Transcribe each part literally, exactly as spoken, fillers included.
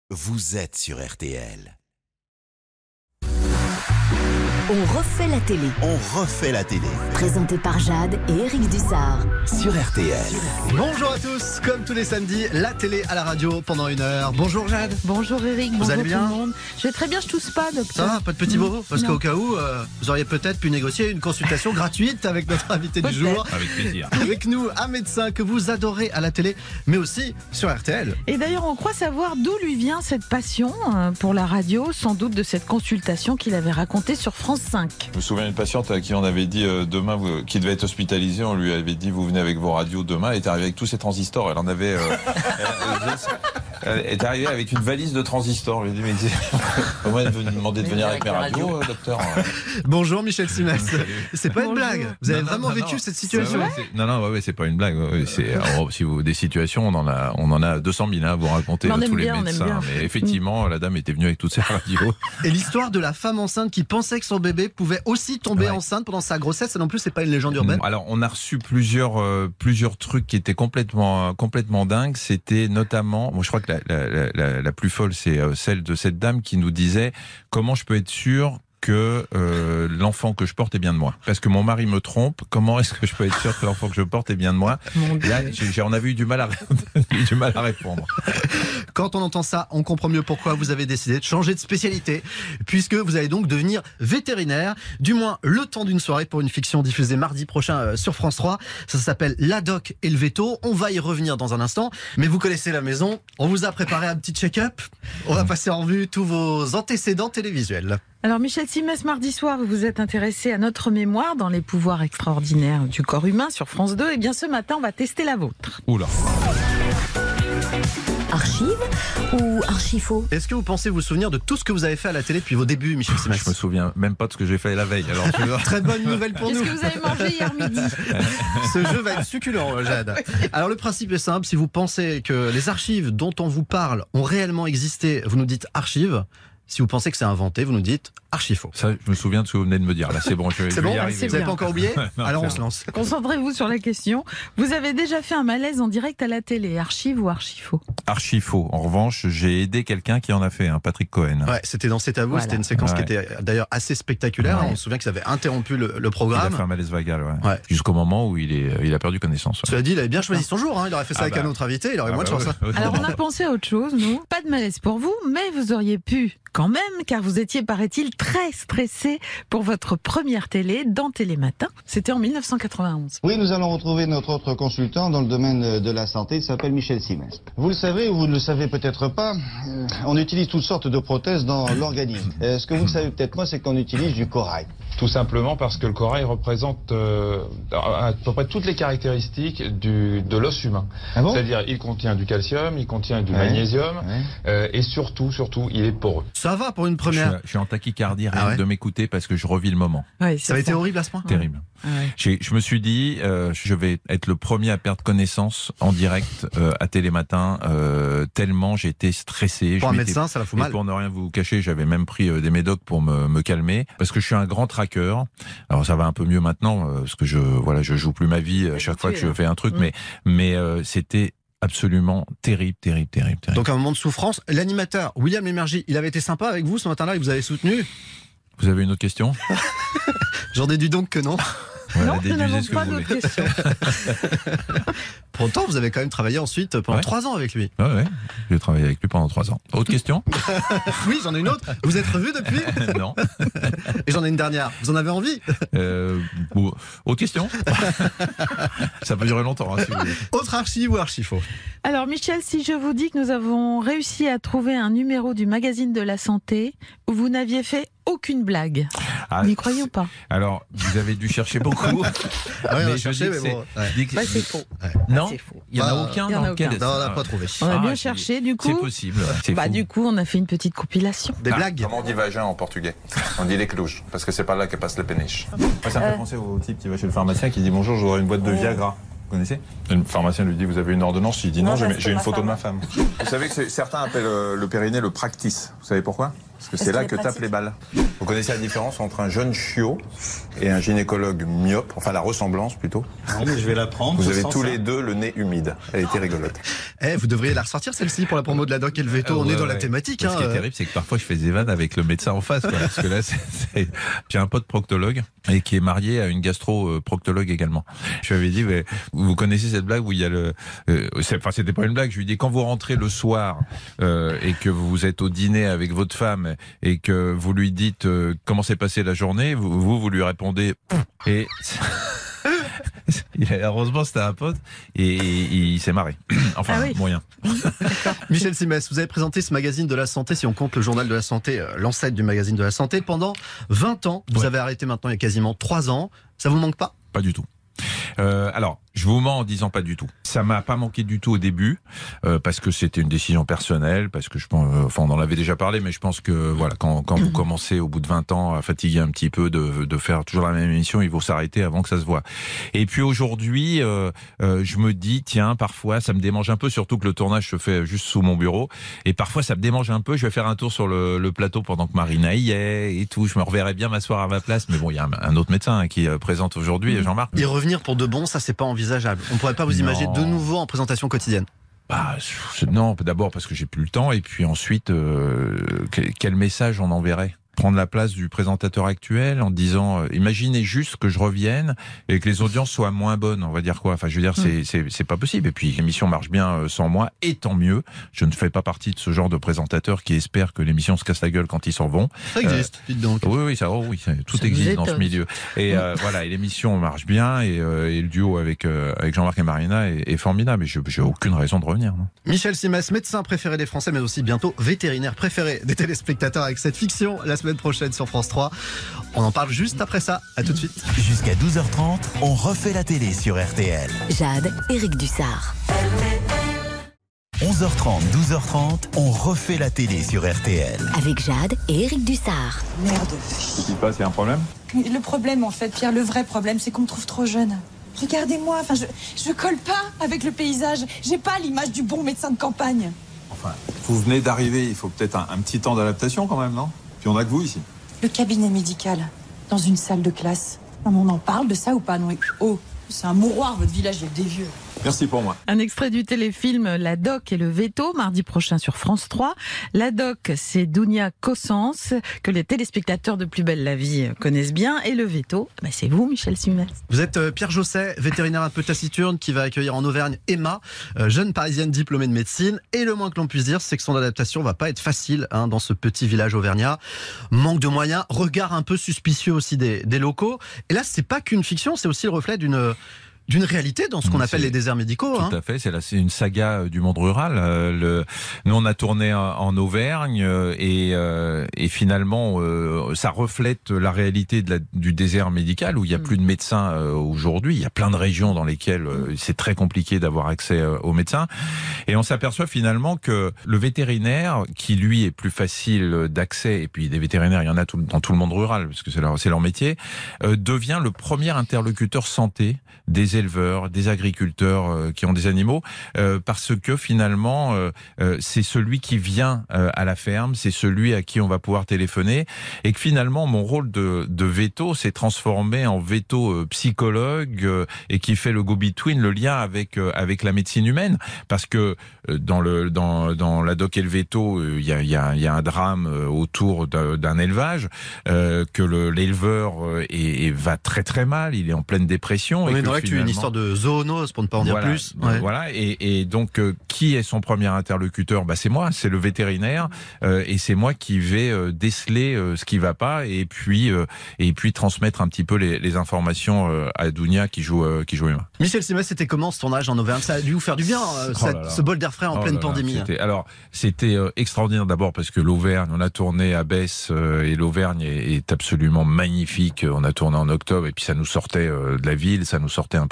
Vous êtes sur R T L. On refait la télé. On refait la télé. Présenté par Jade et Eric Dussard. Sur R T L. Bonjour à tous, comme tous les samedis, la télé à la radio pendant une heure. Bonjour Jade. Bonjour Eric, Vous bonjour allez bien tout le monde. Je vais très bien, je tousse pas, docteur. Ça va, pas de petits bobos? Parce Non. qu'au cas où, euh, vous auriez peut-être pu négocier une consultation gratuite avec notre invité du Peut-être. jour. Avec plaisir. Avec nous, un médecin que vous adorez à la télé, mais aussi sur R T L. Et d'ailleurs, on croit savoir d'où lui vient cette passion euh, pour la radio, sans doute de cette consultation qu'il avait racontée sur France cinq. Je me souviens d'une patiente à qui on avait dit euh, demain, vous, qui devait être hospitalisée, on lui avait dit vous venez avec vos radios demain, elle est arrivée avec tous ses transistors, elle en avait... Euh, elle, elle est arrivée avec une valise de transistors, je lui ai dit mais au moins elle veut demander de venir avec mes radios, euh, docteur. Bonjour Michel Simès. C'est pas une Bonjour. blague. Vous avez Non, non, vraiment non, vécu non. cette situation? Ouais, ouais, c'est- Non, non, ouais, ouais, c'est pas une blague. ouais, ouais, c'est, alors, si vous, des situations, on en a, on en a deux cent mille hein, à vous raconter, Mais on euh, aime tous les bien, on aime médecins. bien. Mais effectivement, la dame était venue avec toutes ses radios. Et l'histoire de la femme enceinte qui pensait que son bébé pouvait aussi tomber Ouais. enceinte pendant sa grossesse, ça non plus, c'est pas une légende urbaine. Alors, on a reçu plusieurs, euh, plusieurs trucs qui étaient complètement, complètement dingues. C'était notamment, bon, je crois que la, la, la, la plus folle, c'est euh, celle de cette dame qui nous disait comment je peux être sûr que euh, l'enfant que je porte est bien de moi. Parce que mon mari me trompe, comment est-ce que je peux être sûr que l'enfant que je porte est bien de moi? Mon Dieu. Là, j'ai, j'ai- on avait eu du mal à, du mal à répondre. Quand on entend ça, on comprend mieux pourquoi vous avez décidé de changer de spécialité, puisque vous allez donc devenir vétérinaire, du moins le temps d'une soirée pour une fiction diffusée mardi prochain euh, sur France trois. Ça s'appelle La Doc et le Veto. On va y revenir dans un instant, mais vous connaissez la maison. On vous a préparé un petit check-up. On va passer en revue tous vos antécédents télévisuels. Alors Michel Simès, mardi soir, vous vous êtes intéressé à notre mémoire dans les pouvoirs extraordinaires du corps humain sur France deux. Et bien ce matin, on va tester la vôtre. Oula. Archive ou archifaux? Est-ce que vous pensez vous souvenir de tout ce que vous avez fait à la télé depuis vos débuts, Michel Simès? Je me souviens même pas de ce que j'ai fait la veille. Alors, tu vois. Très bonne nouvelle pour Qu'est-ce nous. que vous avez mangé hier midi? Ce jeu va être succulent, Jade. Alors le principe est simple, si vous pensez que les archives dont on vous parle ont réellement existé, vous nous dites archives. Si vous pensez que c'est inventé, vous nous dites archifaux. Ça, je me souviens de ce que vous venez de me dire. Là, c'est bon, je vais, C'est je vais bon? y Vous arriver. c'est n'avez bien. pas encore oublié? Non, Alors on c'est se lance. Concentrez-vous sur la question. Vous avez déjà fait un malaise en direct à la télé, archive ou archifaux? Archi faux. En revanche, j'ai aidé quelqu'un qui en a fait, un Patrick Cohen. Ouais, c'était dans C'est à vous, Voilà. c'était une séquence Ouais. qui était d'ailleurs assez spectaculaire. Ouais. On se souvient qu'ils avaient interrompu le, le Il a programme. fait un malaise vagal, ouais. Ouais. Jusqu'au moment où il, est, il a perdu connaissance. Cela dit, il avait bien choisi son jour, hein. Il aurait fait ça Ah avec bah. un autre invité, il aurait Ah moins de bah chance. ouais, hein. ouais. Alors on a pensé à autre chose, nous. Pas de malaise pour vous, mais vous auriez pu quand même, car vous étiez, paraît-il, très stressé pour votre première télé dans Télématin. C'était en mille neuf cent quatre-vingt-onze. Oui, nous allons retrouver notre autre consultant dans le domaine de la santé, il s'appelle Michel Simès. Vous le savez ou vous ne le savez peut-être pas, euh, on utilise toutes sortes de prothèses dans l'organisme. Euh, ce que vous ne savez peut-être pas, c'est qu'on utilise du corail. Tout simplement parce que le corail représente euh, à peu près toutes les caractéristiques du, de l'os humain. Ah bon? C'est-à-dire, il contient du calcium, il contient du Ouais. magnésium, Ouais. euh, et surtout, surtout, il est poreux. Ça va pour une Je suis, première. je suis en tachycardie rien Ah que ouais de m'écouter parce que je revis le moment. Ouais, Ça avait été horrible à ce point? Terrible. Ouais. J'ai- Je me suis dit, euh, je vais être le premier à perdre connaissance en direct euh, à Télématin, euh, tellement j'étais stressé. Pour Je un m'étais- médecin, ça la fout Et mal. pour ne rien vous cacher, j'avais même pris euh, des médocs pour me, me calmer, parce que je suis un grand traqueur. Alors ça va un peu mieux maintenant, euh, parce que je voilà, je joue plus ma vie à chaque fois que je fais un truc, Mmh. mais mais euh, c'était absolument terrible, terrible, terrible, terrible. Donc un moment de souffrance. L'animateur, William Lémergie, il avait été sympa avec vous ce matin-là, il vous avait soutenu? Vous avez une autre question? J'en déduis donc que non. Voilà, Non, nous déduisez n'avons ce que pas vous voulez. d'autres questions. Pourtant, vous avez quand même travaillé ensuite pendant Ouais. trois ans avec lui. Ouais, ouais. J'ai travaillé avec lui pendant trois ans. Autre question? Oui, j'en ai une autre. Vous êtes revus depuis? Non. Et j'en ai une dernière. Vous en avez envie? Euh, bon, autre question? Ça peut durer longtemps, hein, si vous voulez. Autre archive ou archifaux? Alors Michel, si je vous dis que nous avons réussi à trouver un numéro du magazine de la santé où vous n'aviez fait aucune blague, Ah, n'y croyez ou pas? Alors, vous avez dû chercher beaucoup. Ouais, on Mais a je cherché, dis mais que c'est- bon. ouais. je dis que- Bah, c'est faux. Non, C'est faux. il n'y en a Bah, aucun il y en dans a lequel... aucun. Non, on n'a pas trouvé. On a Ah, bien c'est- cherché, du C'est coup. possible. C'est Bah fou. du coup, on a fait une petite compilation. Des blagues? Comment on dit vagin en portugais? On dit les clouches, parce que c'est par là que passe le péniche. Ça me fait penser au type qui va chez le pharmacien qui dit bonjour, j'aurais une boîte de Viagra. Vous connaissez? Le pharmacien lui dit vous avez une ordonnance? Il dit non, j'ai j'ai une photo de ma femme. Vous savez que c'est- certains appellent euh, le périnée le practice. Vous savez pourquoi? Parce que c'est là que tapent les balles. Vous connaissez la différence entre un jeune chiot et un gynécologue myope, enfin la ressemblance plutôt. Non, mais je vais la prendre. Vous avez tous les deux le nez humide. Elle était rigolote. Eh, vous devriez la ressortir celle-ci pour la promo de la doc et le veto. Euh, On ouais, est dans ouais. la thématique. Mais Hein, ce qui est euh. terrible, c'est que parfois je fais des vannes avec le médecin en face. Quoi, parce que là, c'est, c'est... j'ai un pote proctologue et qui est marié à une gastro-proctologue également. Je lui avais dit, mais, vous connaissez cette blague où il y a le... Euh, c'est, enfin, c'était pas une blague. Je lui ai dit, quand vous rentrez le soir euh, et que vous êtes au dîner avec votre femme et que vous lui dites euh, comment s'est passée la journée, vous, vous, vous lui répondez... Et... Heureusement, c'était un pote et il s'est marré. Enfin, Ah oui. moyen. Michel Simès, vous avez présenté ce magazine de la santé, si on compte le journal de la santé, euh, l'ancêtre du magazine de la santé, pendant vingt ans. Vous Ouais. avez arrêté maintenant il y a quasiment trois ans. Ça vous manque pas? Pas du tout. Euh, alors, je vous mens en disant pas du tout. Ça m'a pas manqué du tout au début, euh, parce que c'était une décision personnelle, parce que je pense, euh, enfin, on en avait déjà parlé, mais je pense que voilà, quand, quand vous commencez au bout de vingt ans à fatiguer un petit peu de, de faire toujours la même émission, il faut s'arrêter avant que ça se voit. Et puis aujourd'hui, euh, euh, je me dis, tiens, parfois ça me démange un peu, surtout que le tournage se fait juste sous mon bureau, et parfois ça me démange un peu. Je vais faire un tour sur le, le plateau pendant que Marina y est et tout. Je me reverrai bien m'asseoir à ma place, mais bon, il y a un, un autre médecin hein, qui euh, présente aujourd'hui, Jean-Marc. Y revenir pour de bon, ça c'est pas envisageable. On pourrait pas vous Non. imaginer de nouveau en présentation quotidienne. Bah, c'est- non, d'abord parce que j'ai plus le temps, et puis ensuite, euh, quel, quel message on enverrait ? Prendre la place du présentateur actuel en disant, euh, imaginez juste que je revienne et que les audiences soient moins bonnes, on va dire quoi. Enfin, je veux dire, c'est c'est c'est pas possible. Et puis l'émission marche bien euh, sans moi, et tant mieux. Je ne fais pas partie de ce genre de présentateurs qui espèrent que l'émission se casse la gueule quand ils s'en vont. Ça existe, dites donc. Oui, oui, ça, oh oui, ça- tout Ça nous existe dans ce étonne. milieu. Et euh, voilà, et l'émission marche bien, et, euh, et le duo avec euh, avec Jean-Marc et Marina est, est formidable. Et je j'ai aucune raison de revenir. Non. Michel Simès, médecin préféré des Français, mais aussi bientôt vétérinaire préféré des téléspectateurs avec cette fiction la semaine prochaine sur France trois. On en parle juste après ça. À tout de suite. Jusqu'à douze heures trente, on refait la télé sur R T L. Jade, Éric Dussard. onze heures trente, douze heures trente, on refait la télé sur R T L. Avec Jade et Éric Dussard. Merde. Je dis pas, c'est un problème. Le problème, en fait, Pierre, le vrai problème, c'est qu'on me trouve trop jeune. Regardez-moi, enfin, je, je colle pas avec le paysage. J'ai pas l'image du bon médecin de campagne. Enfin, vous venez d'arriver, il faut peut-être un, un petit temps d'adaptation quand même, non? Puis on a que vous ici. Le cabinet médical, dans une salle de classe. Non, mais on en parle de ça ou pas? Non, mais- oh, c'est un mouroir, votre village, il y a que des vieux. Merci pour moi. Un extrait du téléfilm La Doc et le Veto, mardi prochain sur France trois. La Doc, c'est Dounia Cossens, que les téléspectateurs de Plus belle la vie connaissent bien. Et le Veto, bah c'est vous, Michel Simès. Vous êtes euh, Pierre Josset, vétérinaire un peu taciturne, qui va accueillir en Auvergne Emma, euh, jeune parisienne diplômée de médecine. Et le moins que l'on puisse dire, c'est que son adaptation va pas être facile hein, dans ce petit village auvergnat. Manque de moyens, regard un peu suspicieux aussi des, des locaux. Et là, c'est pas qu'une fiction, c'est aussi le reflet d'une d'une réalité dans ce qu'on Mmh, appelle c'est- les déserts médicaux. Hein. Tout à fait, c'est là, c'est une saga euh, du monde rural. Euh, le, nous, on a tourné en, en Auvergne euh, et, euh, et finalement, euh, ça reflète la réalité de la, du désert médical où il y a plus de médecins euh, aujourd'hui. Il y a plein de régions dans lesquelles euh, c'est très compliqué d'avoir accès euh, aux médecins. Et on s'aperçoit finalement que le vétérinaire, qui lui est plus facile d'accès, et puis des vétérinaires, il y en a tout, dans tout le monde rural parce que c'est leur, c'est leur métier, euh, devient le premier interlocuteur santé des éleveurs, des agriculteurs euh, qui ont des animaux, euh, parce que finalement, euh, euh, c'est celui qui vient euh, à la ferme, c'est celui à qui on va pouvoir téléphoner, et que finalement, mon rôle de, de veto s'est transformé en veto euh, psychologue euh, et qui fait le go-between, le lien avec euh, avec la médecine humaine, parce que euh, dans le dans dans la doc et le veto, il euh, y a il y a il y a un drame euh, autour d'un, d'un élevage, euh, que le, l'éleveur euh, est, est, va très très mal, il est en pleine dépression. On et est que dans l'actu, une finalement- histoire de zoonose, pour ne pas en dire voilà, plus. euh, Ouais. Voilà, et, et donc euh, qui est son premier interlocuteur? Bah c'est moi, c'est le vétérinaire, euh, et c'est moi qui vais euh, déceler euh, ce qui va pas, et puis euh, et puis transmettre un petit peu les, les informations euh, à Dounia qui joue euh, qui joue Emma. Michel Simès, c'était comment ce tournage en Auvergne? Ça a dû vous faire du bien, euh, Oh cette- là là. ce bol d'air frais en Oh pleine là là, pandémie. c'était- alors, c'était euh, extraordinaire d'abord parce que l'Auvergne, on a tourné à Besse euh, et l'Auvergne est, est absolument magnifique. On a tourné en octobre et puis ça nous sortait euh, de la ville, ça nous sortait un peu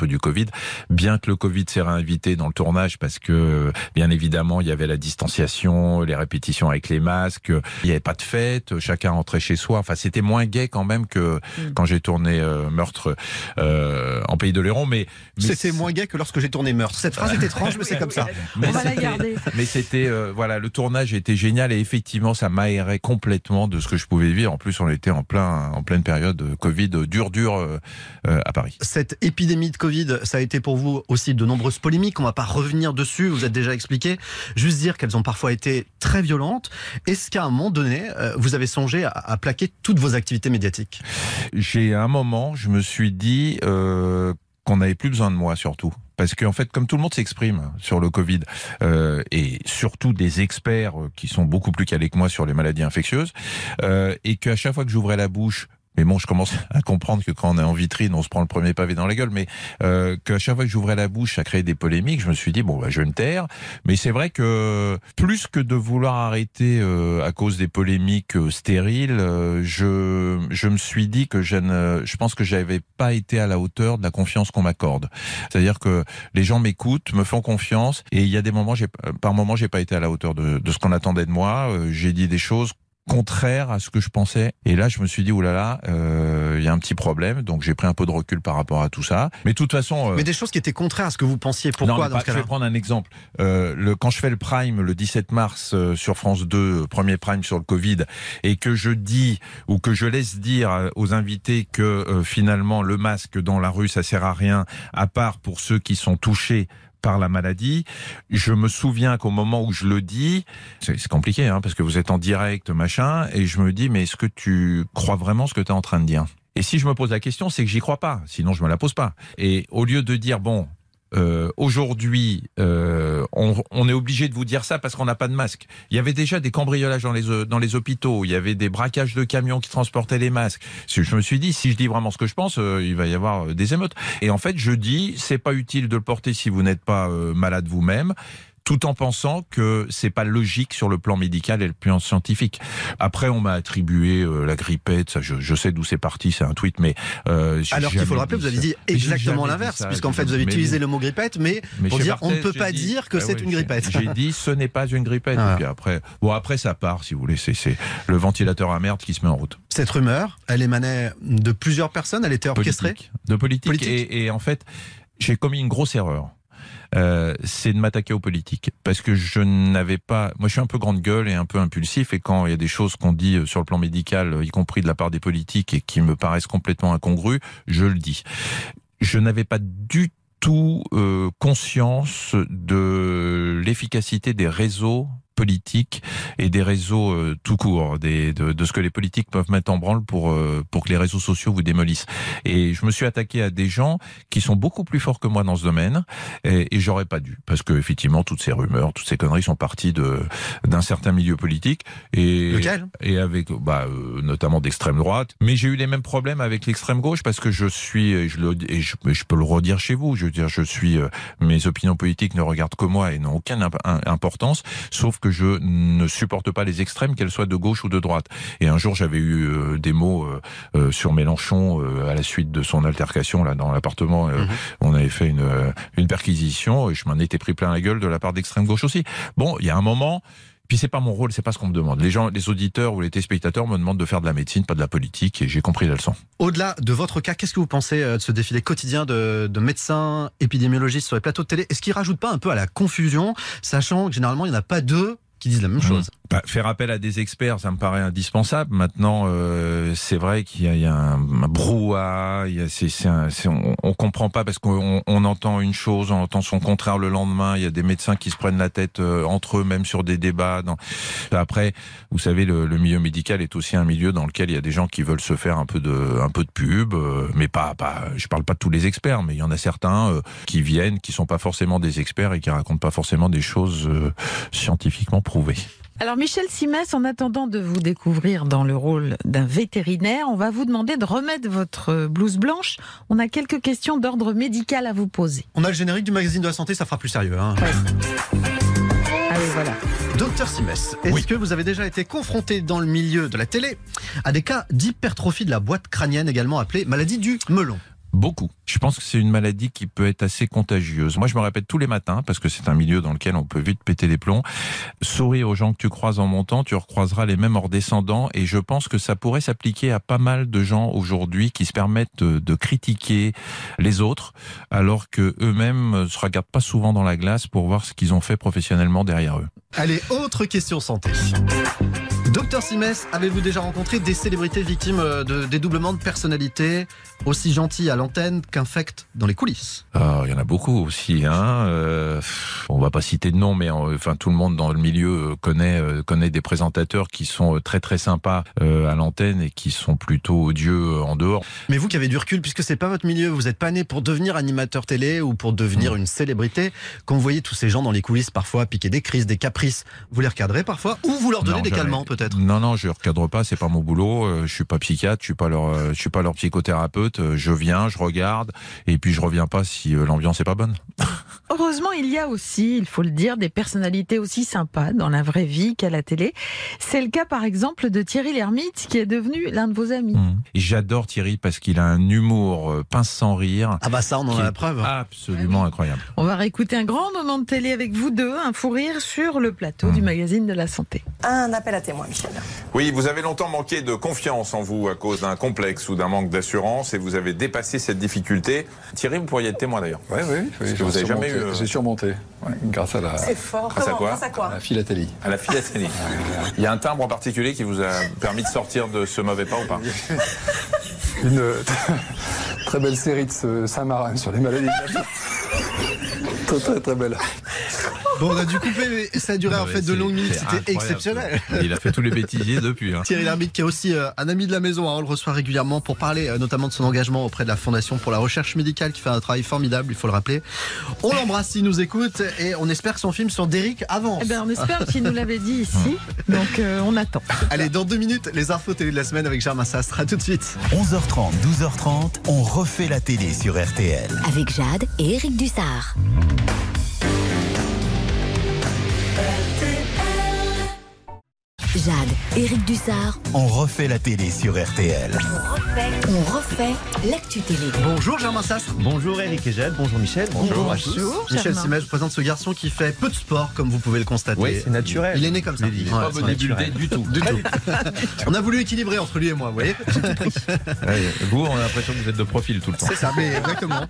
peu du Covid. Bien que le Covid s'est réinvité dans le tournage parce que, bien évidemment, il y avait la distanciation, les répétitions avec les masques, il n'y avait pas de fête, chacun rentrait chez soi. Enfin, c'était moins gai quand même que mmh. quand j'ai tourné euh, Meurtre euh, en Pays d'Oléron. Mais, mais c'était moins gai que lorsque j'ai tourné Meurtre. Cette phrase est étrange, mais c'est comme ça. Mais on va la garder. Mais c'était, euh, voilà, le tournage était génial et effectivement, ça m'aérait complètement de ce que je pouvais vivre. En plus, on était en plein, en pleine période Covid, dur, dur euh, euh, à Paris. Cette épidémie de Covid, ça a été pour vous aussi de nombreuses polémiques. On ne va pas revenir dessus, vous êtes déjà expliqué. Juste dire qu'elles ont parfois été très violentes. Est-ce qu'à un moment donné, vous avez songé à, à plaquer toutes vos activités médiatiques ? J'ai à un moment, je me suis dit euh, qu'on n'avait plus besoin de moi surtout. Parce qu'en fait, comme tout le monde s'exprime sur le Covid, euh, et surtout des experts qui sont beaucoup plus calés que moi sur les maladies infectieuses, euh, et qu'à chaque fois que j'ouvrais la bouche, mais bon, je commence à comprendre que quand on est en vitrine, on se prend le premier pavé dans la gueule, mais euh, qu'à chaque fois que j'ouvrais la bouche, ça créait des polémiques. Je me suis dit, bon, bah, je vais me taire. Mais c'est vrai que plus que de vouloir arrêter euh, à cause des polémiques euh, stériles, euh, je je me suis dit que je ne, je pense que j'avais pas été à la hauteur de la confiance qu'on m'accorde. C'est-à-dire que les gens m'écoutent, me font confiance, et il y a des moments, j'ai, par moments, j'ai pas été à la hauteur de, de ce qu'on attendait de moi. Euh, j'ai dit des choses contraire à ce que je pensais. Et là, je me suis dit, oulala, il euh, y a un petit problème. Donc, j'ai pris un peu de recul par rapport à tout ça. Mais de toute façon... Euh... Mais des choses qui étaient contraires à ce que vous pensiez. Pourquoi, non, dans pas, ce cas-là ? Je vais prendre un exemple. Euh, le, quand je fais le Prime le dix-sept mars euh, sur France deux, premier Prime sur le Covid, et que je dis, ou que je laisse dire aux invités que euh, finalement, le masque dans la rue, ça sert à rien, à part pour ceux qui sont touchés par la maladie. Je me souviens qu'au moment où je le dis, c'est, c'est compliqué, hein, parce que vous êtes en direct, machin, et je me dis, mais est-ce que tu crois vraiment ce que tu es en train de dire ? Et si je me pose la question, c'est que j'y crois pas, sinon je me la pose pas. Et au lieu de dire, bon, Euh, aujourd'hui, euh, on, on est obligé de vous dire ça parce qu'on n'a pas de masque. Il y avait déjà des cambriolages dans les, dans les hôpitaux, il y avait des braquages de camions qui transportaient les masques. Je me suis dit, si je dis vraiment ce que je pense, euh, il va y avoir des émeutes. Et en fait, je dis, c'est pas utile de le porter si vous n'êtes pas euh, malade vous-même, tout en pensant que c'est pas logique sur le plan médical et le plan scientifique. Après, on m'a attribué euh, la grippette, ça, je, je sais d'où c'est parti, c'est un tweet, mais... Euh, alors qu'il faut le rappeler, vous avez dit exactement l'inverse, puisqu'en fait, vous avez utilisé le mot grippette, mais, mais pour dire, Barthez, on ne peut pas dit, dire que bah c'est ouais, une grippette. J'ai, j'ai dit, ce n'est pas une grippette. Ah. Et puis après, bon, après, ça part, si vous voulez, c'est, c'est le ventilateur à merde qui se met en route. Cette rumeur, elle émanait de plusieurs personnes, elle était orchestrée ? Politique, de politique, politique. Et, et en fait, j'ai commis une grosse erreur. Euh, c'est de m'attaquer aux politiques, parce que je n'avais pas... Moi, je suis un peu grande gueule et un peu impulsif, et quand il y a des choses qu'on dit sur le plan médical, y compris de la part des politiques, et qui me paraissent complètement incongrues, je le dis. Je n'avais pas du tout euh, conscience de l'efficacité des réseaux politiques et des réseaux euh, tout court, des, de, de ce que les politiques peuvent mettre en branle pour euh, pour que les réseaux sociaux vous démolissent. Et je me suis attaqué à des gens qui sont beaucoup plus forts que moi dans ce domaine, et, et j'aurais pas dû, parce que effectivement toutes ces rumeurs, toutes ces conneries sont parties de d'un certain milieu politique. Et lequel ? Et avec bah euh, notamment d'extrême droite. Mais j'ai eu les mêmes problèmes avec l'extrême gauche, parce que je suis, et je le et je, je peux le redire chez vous, je veux dire, je suis euh, mes opinions politiques ne regardent que moi et n'ont aucune imp- importance, sauf que je ne supporte pas les extrêmes, qu'elles soient de gauche ou de droite. Et un jour, j'avais eu euh, des mots euh, euh, sur Mélenchon euh, à la suite de son altercation là dans l'appartement. Euh, mmh. On avait fait une, euh, une perquisition et je m'en étais pris plein la gueule de la part d'extrême gauche aussi. Bon, il y a un moment... Puis c'est pas mon rôle, c'est pas ce qu'on me demande. Les gens, les auditeurs ou les téléspectateurs me demandent de faire de la médecine, pas de la politique, et j'ai compris la leçon. Au-delà de votre cas, qu'est-ce que vous pensez de ce défilé quotidien de, de médecins épidémiologistes sur les plateaux de télé ? Est-ce qu'ils rajoutent pas un peu à la confusion, sachant que généralement il n'y en a pas deux qui disent la même chose ? Mmh. Bah, faire appel à des experts, ça me paraît indispensable. Maintenant, euh, c'est vrai qu'il y a, il y a un, un brouhaha, il y a, c'est, c'est un, c'est, on, on comprend pas parce qu'on on entend une chose, on entend son contraire le lendemain. Il y a des médecins qui se prennent la tête euh, entre eux, même sur des débats. Dans... Après, vous savez, le, le milieu médical est aussi un milieu dans lequel il y a des gens qui veulent se faire un peu de, un peu de pub, euh, mais pas, pas. Je parle pas de tous les experts, mais il y en a certains euh, qui viennent, qui sont pas forcément des experts et qui racontent pas forcément des choses euh, scientifiquement prouvées. Alors Michel Simès, en attendant de vous découvrir dans le rôle d'un vétérinaire, on va vous demander de remettre votre blouse blanche. On a quelques questions d'ordre médical à vous poser. On a le générique du magazine de la santé, ça fera plus sérieux. Hein. Ouais. Allez, voilà. Docteur Simès, est-ce oui. que vous avez déjà été confronté dans le milieu de la télé à des cas d'hypertrophie de la boîte crânienne, également appelée maladie du melon ? Beaucoup. Je pense que c'est une maladie qui peut être assez contagieuse. Moi, je me répète tous les matins, parce que c'est un milieu dans lequel on peut vite péter les plombs. Sourire aux gens que tu croises en montant, tu recroiseras les mêmes en redescendant. Et je pense que ça pourrait s'appliquer à pas mal de gens aujourd'hui qui se permettent de, de critiquer les autres, alors que eux-mêmes se regardent pas souvent dans la glace pour voir ce qu'ils ont fait professionnellement derrière eux. Allez, autre question santé. Docteur Simès, avez-vous déjà rencontré des célébrités victimes de dédoublement de personnalité, aussi gentilles à l'antenne qu'infectes dans les coulisses? Ah, il y en a beaucoup aussi. Hein. Euh, on va pas citer de nom, mais euh, enfin tout le monde dans le milieu connaît euh, connaît des présentateurs qui sont très très sympas euh, à l'antenne et qui sont plutôt odieux en dehors. Mais vous qui avez du recul, puisque c'est pas votre milieu, vous n'êtes pas né pour devenir animateur télé ou pour devenir mmh. une célébrité. Quand vous voyez tous ces gens dans les coulisses parfois piquer des crises, des caprices, vous les recadrez parfois ou vous leur donnez non, des calmants peut-être? Non, non, je recadre pas, c'est pas mon boulot. Euh, je suis pas psychiatre, je suis pas leur, euh, je suis pas leur psychothérapeute. Euh, je viens, je regarde, et puis je reviens pas si euh, l'ambiance est pas bonne. Heureusement, il y a aussi, il faut le dire, des personnalités aussi sympas dans la vraie vie qu'à la télé. C'est le cas, par exemple, de Thierry Lhermitte, qui est devenu l'un de vos amis. Mmh. Et j'adore Thierry parce qu'il a un humour euh, pince sans rire. Ah bah ça, on en a la preuve. Absolument incroyable. On va réécouter un grand moment de télé avec vous deux, un fou rire sur le plateau mmh. du magazine de la santé. Un appel à témoin, Michel. Oui, vous avez longtemps manqué de confiance en vous à cause d'un complexe ou d'un manque d'assurance et vous avez dépassé cette difficulté. Thierry, vous pourriez être témoin d'ailleurs. Oui, oui. oui Parce que vous n'avez jamais eu... Euh... J'ai surmonté, ouais, grâce à la... C'est fort. Grâce Comment, à quoi, grâce à quoi À la philatélie. À la philatélie. Il y a un timbre en particulier qui vous a permis de sortir de ce mauvais pas ou pas? Une très belle série de Saint-Marin sur les maladies. Très, très, très belle. Bon, on a dû couper, mais ça a duré non, en fait de longues minutes, c'était exceptionnel. Il a fait tous les bêtisiers depuis. Hein. Thierry Lhermitte, qui est aussi euh, un ami de la maison, hein, on le reçoit régulièrement pour parler euh, notamment de son engagement auprès de la Fondation pour la recherche médicale, qui fait un travail formidable, il faut le rappeler. On l'embrasse s'il nous écoute et on espère que son film sur Derrick avance. Eh ben, on espère qu'il nous l'avait dit ici, donc euh, on attend. Allez, dans deux minutes, les infos télé de la semaine avec Germain Sastre. À tout de suite. onze heures trente, douze heures trente, on refait la télé sur R T L. Avec Jade et Eric Dussard. Jade, Eric Dussard. On refait la télé sur R T L. On refait, on refait l'actu télé. Bonjour Germain Sastre. Bonjour Eric et Jade, bonjour Michel. Bonjour, bonjour à tous. Bonjour, Michel Simès, je présente ce garçon qui fait peu de sport, comme vous pouvez le constater. Oui, c'est naturel. Il est né comme ça. Il n'est pas bodybuildé du tout. Du tout. On a voulu équilibrer entre lui et moi, vous voyez. Ouais, vous, on a l'impression que vous êtes de profil tout le temps. C'est ça, mais exactement.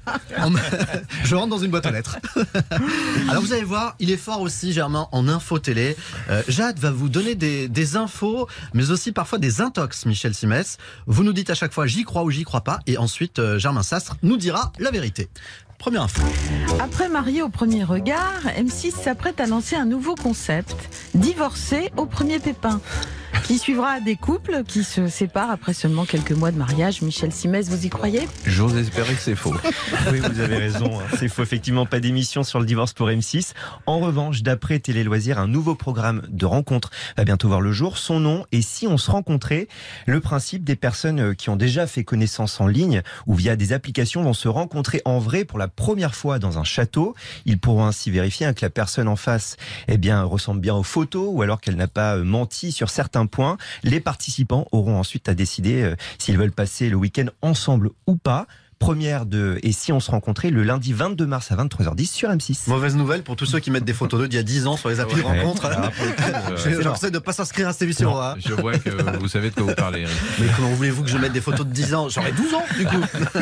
Je rentre dans une boîte aux lettres. Alors vous allez voir, il est fort aussi, Germain, en info télé. Euh, Jade va vous donner des, des infos, mais aussi parfois des intox, Michel Simès. Vous nous dites à chaque fois j'y crois ou j'y crois pas, et ensuite euh, Germain Sastre nous dira la vérité. Première info. Après Marié au premier regard, M six s'apprête à lancer un nouveau concept, Divorcé au premier pépin, qui suivra des couples qui se séparent après seulement quelques mois de mariage. Michel Simès, vous y croyez? J'ose espérer que c'est faux. Oui, vous avez raison. Hein. C'est faux, effectivement, pas d'émission sur le divorce pour M six. En revanche, d'après Télé Loisirs, un nouveau programme de rencontre va bientôt voir le jour. Son nom est Si on se rencontrait. Le principe, des personnes qui ont déjà fait connaissance en ligne ou via des applications vont se rencontrer en vrai pour la première fois dans un château. Ils pourront ainsi vérifier que la personne en face eh bien, ressemble bien aux photos ou alors qu'elle n'a pas menti sur certains points. Les participants auront ensuite à décider euh, s'ils veulent passer le week-end ensemble ou pas. Première de Et si on se rencontrait le lundi vingt-deux mars à vingt-trois heures dix sur M six. Mauvaise nouvelle pour tous ceux qui mettent des photos d'eux d'il y a dix ans sur les applis ouais, de rencontre. Ah, euh, je je conseille de ne pas s'inscrire à cette émission. Non, hein. Je vois que vous savez de quoi vous parlez, Eric. Mais comment voulez-vous que je mette des photos de dix ans? J'aurais douze ans du coup.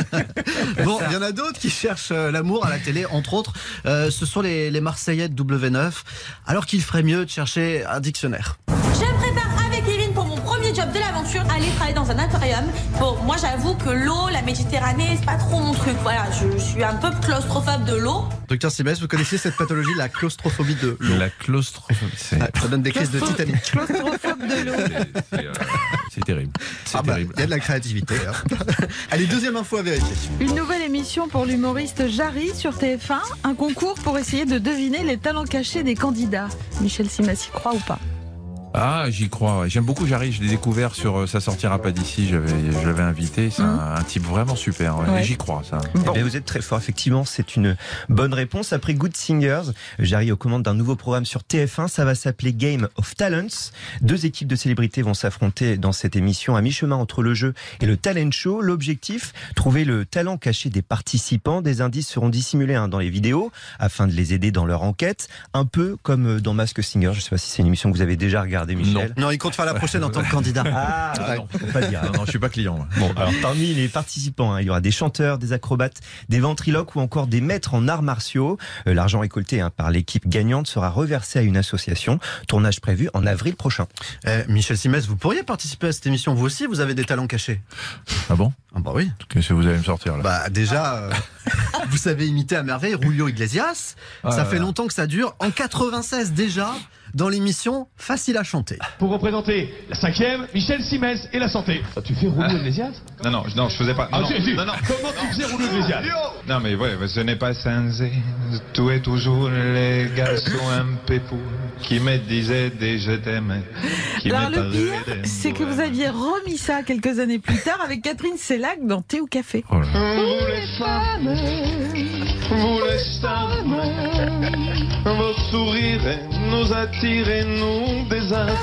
Bon, il y en a d'autres qui cherchent l'amour à la télé, entre autres. Euh, ce sont les, les Marseillais de W neuf, alors qu'il ferait mieux de chercher un dictionnaire. Je me prépare avec Kevin pour mon premier job de l'aventure, aller travailler dans un aquarium. Bon, moi j'avoue que l'eau, la Méditerranée, c'est pas trop mon truc. Voilà, je, je suis un peu claustrophobe de l'eau. Docteur Simès, vous connaissez cette pathologie, la claustrophobie de l'eau? La claustrophobie, c'est... Ah, ça donne des crises de Titanic. Claustrophobe de l'eau. C'est, c'est, euh, c'est terrible. C'est ah bah, terrible. Il y a de la créativité. Hein. Allez, deuxième info à vérifier. Une nouvelle émission pour l'humoriste Jarry sur T F un. Un concours pour essayer de deviner les talents cachés des candidats. Michel Simès y croit ou pas? Ah, j'y crois. Ouais. J'aime beaucoup Jarry. Je l'ai découvert sur euh, Ça sortira pas d'ici. J'avais, je l'avais invité. C'est mmh. un, un type vraiment super. Ouais. Ouais. Et j'y crois, ça. Bon. Eh bien, vous êtes très fort. Effectivement, c'est une bonne réponse. Après Good Singers, Jarry aux commandes d'un nouveau programme sur T F un. Ça va s'appeler Game of Talents. Deux équipes de célébrités vont s'affronter dans cette émission à mi-chemin entre le jeu et le talent show. L'objectif, trouver le talent caché des participants. Des indices seront dissimulés hein, dans les vidéos afin de les aider dans leur enquête. Un peu comme dans Masked Singer. Je ne sais pas si c'est une émission que vous avez déjà regardée, Michel. Non, non, il compte faire la prochaine en tant que candidat. Ah, ah non, faut pas dire. Non, non, je suis pas client. Moi. Bon, alors parmi les participants, hein, il y aura des chanteurs, des acrobates, des ventriloques ou encore des maîtres en arts martiaux. Euh, l'argent récolté hein, par l'équipe gagnante sera reversé à une association. Tournage prévu en avril prochain. Eh, Michel Simès, vous pourriez participer à cette émission. Vous aussi, vous avez des talents cachés. Ah bon? Ah bah oui. Qu'est-ce que vous allez me sortir là? Bah déjà, euh, vous savez imiter à merveille Julio Iglesias. Ah, ça fait là. longtemps que ça dure. En quatre-vingt-seize déjà, dans l'émission Facile à chanter. Pour représenter la cinquième, Michel Simès et la santé. Ah, tu fais Julio ah. Iglesias? Non, non, non, je faisais pas. Non, ah, non, si, si. non, non. Comment tu faisais Julio Iglesias? Non, mais ouais, ce n'est pas censé. Tout est toujours les garçons un peu pour qui me disaient des je t'aime. Alors le pire, c'est que vous aviez remis ça quelques années plus tard avec Catherine Sellac dans Thé ou Café. Oh là. Vous les femmes, vous les femmes, vos sourires nous attirent et nous désarment.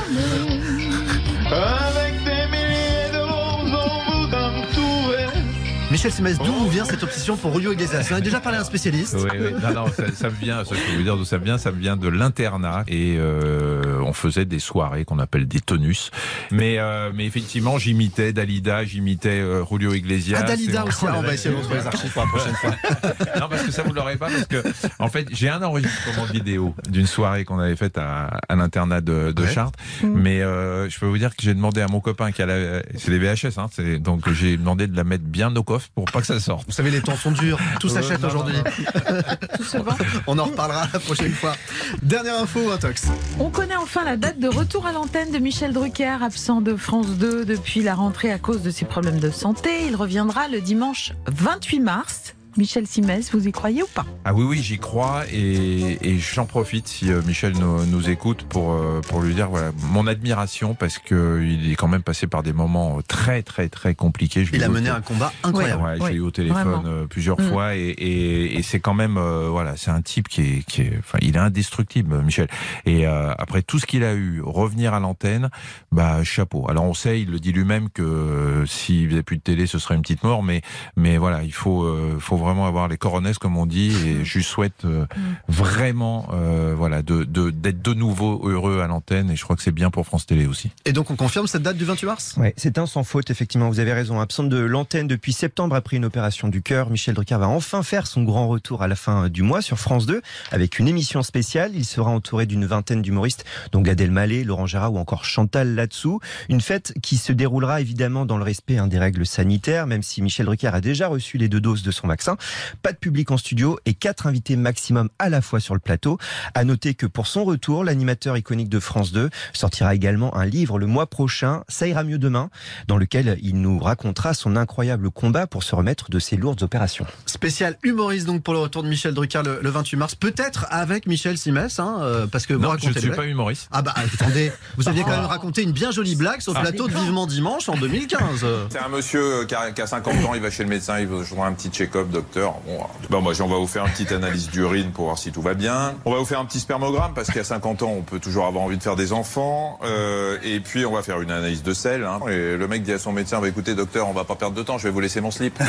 Avec des milliers de roses, on vous entourer. Michel Simès, d'où vous vient cette obsession pour Julio Iglesias? On a déjà parlé à un spécialiste. Oui, oui. Non, non, ça, ça me vient, ça, je peux vous dire d'où ça me vient, ça me vient de l'internat et euh, on faisait des soirées qu'on appelle des tonus. Mais, euh, mais effectivement, j'imitais Dalida, j'imitais euh, Julio Iglesias. Ah, Dalida on... aussi, on va essayer de retrouver les archives pour la prochaine fois. Non, parce que ça vous l'aurez pas, parce que, en fait, j'ai un enregistrement vidéo d'une soirée qu'on avait faite à, à l'internat de, de ouais. Chartres. Mmh. Mais euh, je peux vous dire que j'ai demandé à mon copain qui a la, c'est des V H S, hein, c'est, donc j'ai demandé de la mettre bien au coffre pour pas que ça sorte. Vous savez, les temps sont durs, tout s'achète euh, aujourd'hui. Tout se vend. On en reparlera la prochaine fois. Dernière info, Intox. On connaît enfin la date de retour à l'antenne de Michel Drucker, absent de France deux depuis la rentrée à cause de ses problèmes de santé. Il reviendra le dimanche vingt-huit mars. Michel Simès, vous y croyez ou pas? Ah oui, oui, j'y crois et, et j'en profite si euh, Michel nous, nous écoute pour, euh, pour lui dire voilà, mon admiration parce qu'il est quand même passé par des moments très, très, très compliqués. Je Il a mené un combat incroyable. Ouais, ouais, je l'ai eu au téléphone euh, plusieurs mmh. fois et, et, et c'est quand même, euh, voilà, c'est un type qui est, qui est, enfin, il est indestructible, Michel. Et euh, après tout ce qu'il a eu, revenir à l'antenne, bah, chapeau. Alors on sait, il le dit lui-même que euh, s'il faisait plus de télé, ce serait une petite mort, mais, mais voilà, il faut, euh, faut vraiment avoir les coronesses comme on dit et je lui souhaite euh, mmh. vraiment euh, voilà de, de d'être de nouveau heureux à l'antenne et je crois que c'est bien pour France Télé aussi. Et donc on confirme cette date du vingt-huit mars? Oui, c'est un sans faute effectivement, vous avez raison. Absent de l'antenne depuis septembre après une opération du cœur, Michel Drucker va enfin faire son grand retour à la fin du mois sur France deux avec une émission spéciale. Il sera entouré d'une vingtaine d'humoristes dont Gad Elmaleh, Laurent Gérard ou encore Chantal Latsou. Une fête qui se déroulera évidemment dans le respect hein, des règles sanitaires, même si Michel Drucker a déjà reçu les deux doses de son vaccin. Pas de public en studio et quatre invités maximum à la fois sur le plateau. À noter que pour son retour, l'animateur iconique de France deux sortira également un livre le mois prochain, Ça ira mieux demain, dans lequel il nous racontera son incroyable combat pour se remettre de ses lourdes opérations. Spécial humoriste donc pour le retour de Michel Drucker le, le vingt-huit mars, peut-être avec Michel Simès, hein, euh, parce que vous non, racontez. Je ne suis pas humoriste. Ah bah attendez, vous aviez quand même raconté une bien jolie blague sur le plateau de Vivement Dimanche en deux mille quinze. C'est un monsieur qui a, qui a cinquante ans, il va chez le médecin, il veut jouer un petit check-up, docteur. Bon, bon moi, on va vous faire une petite analyse d'urine pour voir si tout va bien. On va vous faire un petit spermogramme parce qu'à cinquante ans, on peut toujours avoir envie de faire des enfants. Euh, et puis, on va faire une analyse de sel. Hein. Et le mec dit à son médecin, bah, écoutez, docteur, on va pas perdre de temps, je vais vous laisser mon slip.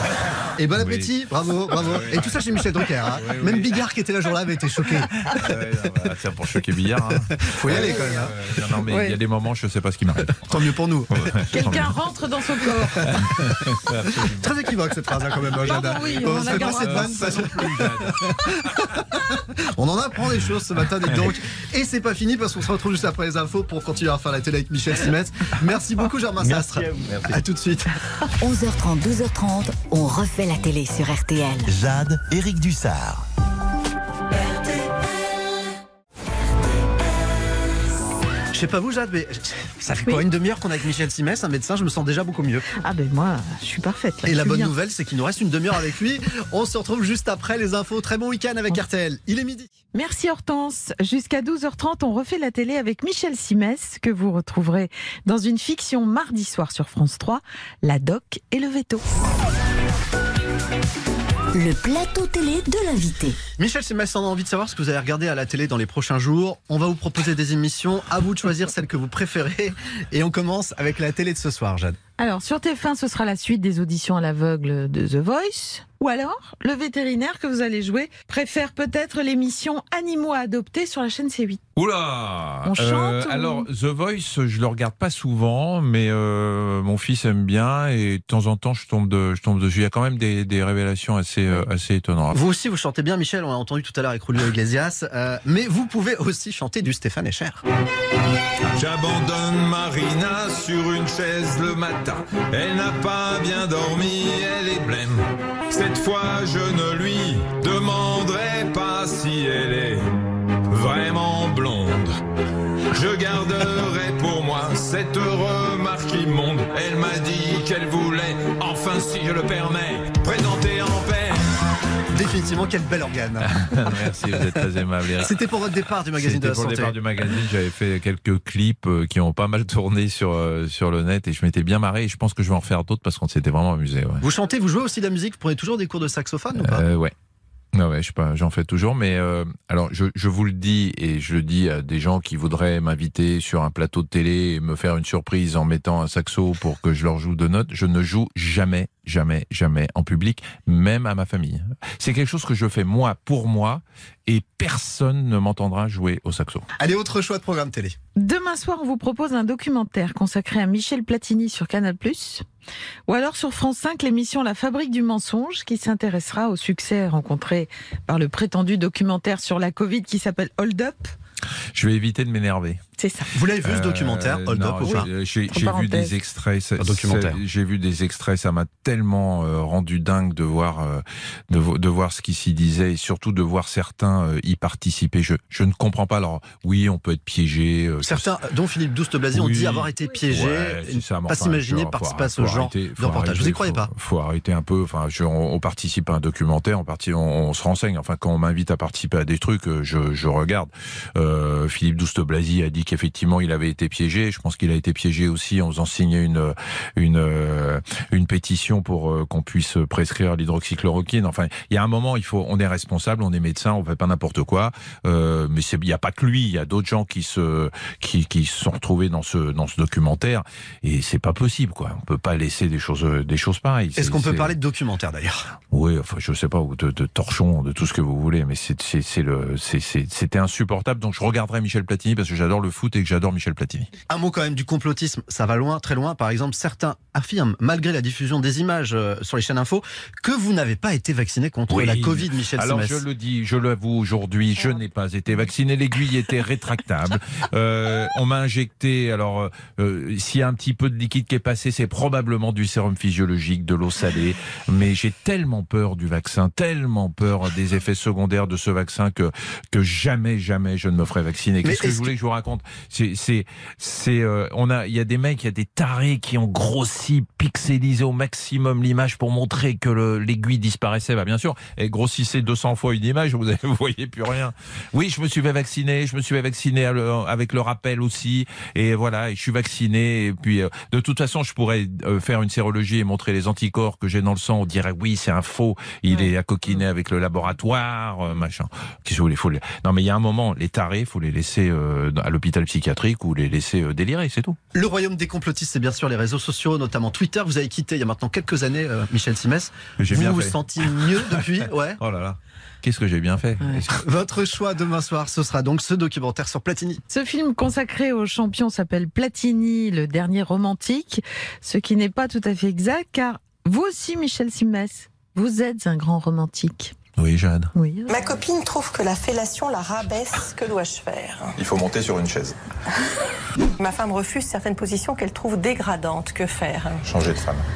Et bon appétit, oui. bravo, bravo. Oui. Et tout ça chez Michel Drucker. Hein. Oui, oui. Même Bigard qui était là jour-là avait été choqué. Ouais, bah, tiens, pour choquer Bigard. Hein. Faut y aller quand même. Hein. Euh, non, non, mais il oui. y a des moments, je sais pas ce qui m'arrive. Tant mieux pour nous. Ouais, quelqu'un rentre dans son corps. Très équivoque cette phrase hein, quand même, Jada. Oui, on, on, se fait pas cette vanne. On en apprend des choses ce matin, donc. Et c'est pas fini parce qu'on se retrouve juste après les infos pour continuer à faire la télé avec Michel Simès. Merci beaucoup, Germain Sastre. À, à tout de suite. onze heures trente, douze heures trente, on refait la télé sur R T L. Jade, Éric Dussard. sais pas vous, Jade, mais ça fait quoi, Oui. une demi-heure qu'on est avec Michel Simès, un médecin, je me sens déjà beaucoup mieux. Ah ben moi, je suis parfaite. Là, Et je la suis bonne bien. nouvelle, c'est qu'il nous reste une demi-heure avec lui. On se retrouve juste après les infos. Très bon week-end avec R T L. Il est midi. Merci Hortense. Jusqu'à douze heures trente, on refait la télé avec Michel Simès, que vous retrouverez dans une fiction mardi soir sur France trois, La Doc et le Veto. Le plateau télé de l'invité. Michel Simès, on a envie de savoir ce que vous allez regarder à la télé dans les prochains jours. On va vous proposer des émissions. À vous de choisir celle que vous préférez. Et on commence avec la télé de ce soir, Jade. Alors, sur T F un, ce sera la suite des auditions à l'aveugle de The Voice. Ou alors, le vétérinaire que vous allez jouer préfère peut-être l'émission Animaux à adopter sur la chaîne C huit. Oula On chante ou- Alors, The Voice, je le regarde pas souvent, mais euh, mon fils aime bien et de temps en temps, je tombe, de, je tombe dessus. Il y a quand même des, des révélations assez, euh, assez étonnantes. Vous aussi, vous chantez bien, Michel. On l'a entendu tout à l'heure avec Julio Iglesias. Euh, mais vous pouvez aussi chanter du Stéphane Echer. J'abandonne Marina sur une chaise le matin. Elle n'a pas bien dormi, elle est blême. Cette fois, je ne lui demanderai pas si elle est vraiment blonde. Je garderai pour moi cette remarque immonde. Elle m'a dit qu'elle voulait, enfin si je le permets, présenter en paix. Définitivement, quel bel organe. Merci, vous êtes très aimable, Eric. C'était pour votre départ du magazine de C'était la pour santé. le départ du magazine, j'avais fait quelques clips euh, qui ont pas mal tourné sur, euh, sur le net et je m'étais bien marré et je pense que je vais en refaire d'autres parce qu'on s'était vraiment amusé. Ouais. Vous chantez, vous jouez aussi de la musique. Vous prenez toujours des cours de saxophone ou pas? Euh, ouais. Ah ouais, je sais pas, j'en fais toujours, mais euh, alors je, je vous le dis et je le dis à des gens qui voudraient m'inviter sur un plateau de télé et me faire une surprise en mettant un saxo pour que je leur joue deux notes. Je ne joue jamais, jamais, jamais en public, même à ma famille. C'est quelque chose que je fais moi pour moi et personne ne m'entendra jouer au saxo. Allez, autre choix de programme télé. Demain soir, on vous propose un documentaire consacré à Michel Platini sur Canal plus. Ou alors sur France cinq, l'émission La Fabrique du mensonge qui s'intéressera au succès rencontré par le prétendu documentaire sur la Covid qui s'appelle Hold Up. Je vais éviter de m'énerver. C'est ça. Vous l'avez vu ce documentaire, Hold non, Up ou pas? j'ai- J'ai Entre j'ai vu parenthèses. des extraits. ça- Un documentaire. ça- J'ai vu des extraits. Ça m'a tellement euh, rendu dingue de voir euh, de, vo- de voir ce qui s'y disait et surtout de voir certains euh, y participer. Je je ne comprends pas. Alors oui, on peut être piégé. euh, Certains, dont Philippe Douste-Blazy, ont Oui. dit avoir été piégés, Ouais, et c'est ça, mais pas enfin, s'imaginer faut- participer à faut ce genre arrêter, de faut reportage. Vous y arrêter, croyez faut- pas? Faut arrêter un peu. Enfin, je, on, on participe à un documentaire, on, parti, on, on se renseigne. Enfin, quand on m'invite à participer à des trucs, euh, je, je regarde. Euh, Philippe Douste-Blazy a dit qu'effectivement, il avait été piégé. Je pense qu'il a été piégé aussi en faisant signer une une euh, une pétition pour euh, qu'on puisse prescrire l'hydroxychloroquine. Enfin, il y a un moment, il faut, on est responsable, on est médecin, on fait pas n'importe quoi. Euh, mais c'est, il y a pas que lui, il y a d'autres gens qui se qui qui se sont retrouvés dans ce dans ce documentaire et c'est pas possible, quoi. On peut pas laisser des choses des choses pareilles. Est-ce C'est- qu'on peut c'est- parler de documentaire d'ailleurs? Oui, enfin, je sais pas, ou de, de torchon, de tout ce que vous voulez, mais c'est, c'est, c'est le, c'est, c'est, c'était insupportable. Donc, je regarderai Michel Platini parce que j'adore le foot et que j'adore Michel Platini. Un mot quand même du complotisme, ça va loin, très loin. Par exemple, certains affirment, malgré la diffusion des images euh, sur les chaînes info, que vous n'avez pas été vacciné contre Oui. la Covid, Michel Alors, Simès. je le dis, je l'avoue aujourd'hui, je n'ai pas été vacciné. L'aiguille était rétractable. Euh, on m'a injecté. Alors, euh, s'il y a un petit peu de liquide qui est passé, c'est probablement du sérum physiologique, de l'eau salée. Mais j'ai tellement peur du vaccin, tellement peur des effets secondaires de ce vaccin que que jamais, jamais je ne me ferai vacciner. Mais Qu'est-ce que est-ce je voulais que je vous raconte? C'est, c'est, c'est, euh, on a, il y a des mecs, il y a des tarés qui ont grossi, pixelisé au maximum l'image pour montrer que le, l'aiguille disparaissait. Bah, bien sûr, et grossissez deux cents fois une image, vous vous voyez plus rien. Oui, je me suis fait vacciner, je me suis fait vacciner avec le rappel aussi, et voilà, et je suis vacciné. Et puis, euh, de toute façon, je pourrais euh, faire une sérologie et montrer les anticorps que j'ai dans le sang. On dirait oui, c'est un faux. Il est à coquiner avec le laboratoire, euh, machin. Qu'est-ce que vous voulez, faut les... Non, mais il y a un moment, les tarés, faut les laisser euh, à l'hôpital psychiatrique ou les laisser euh, délirer, c'est tout. Le royaume des complotistes, c'est bien sûr les réseaux sociaux, notamment Twitter. Vous avez quitté il y a maintenant quelques années, euh, Michel Simès. J'ai vous bien vous fait. sentez mieux depuis? Ouais. Oh là là. Qu'est-ce que j'ai bien fait? Votre choix demain soir, ce sera donc ce documentaire sur Platini. Ce film consacré au champion s'appelle Platini, le dernier romantique, ce qui n'est pas tout à fait exact, car vous aussi, Michel Simès, vous êtes un grand romantique. Oui, Jade. Oui. Ma copine trouve que la fellation la rabaisse. Que dois-je faire? Il faut monter sur une chaise. Ma femme refuse certaines positions qu'elle trouve dégradantes. Que faire? Changer de femme.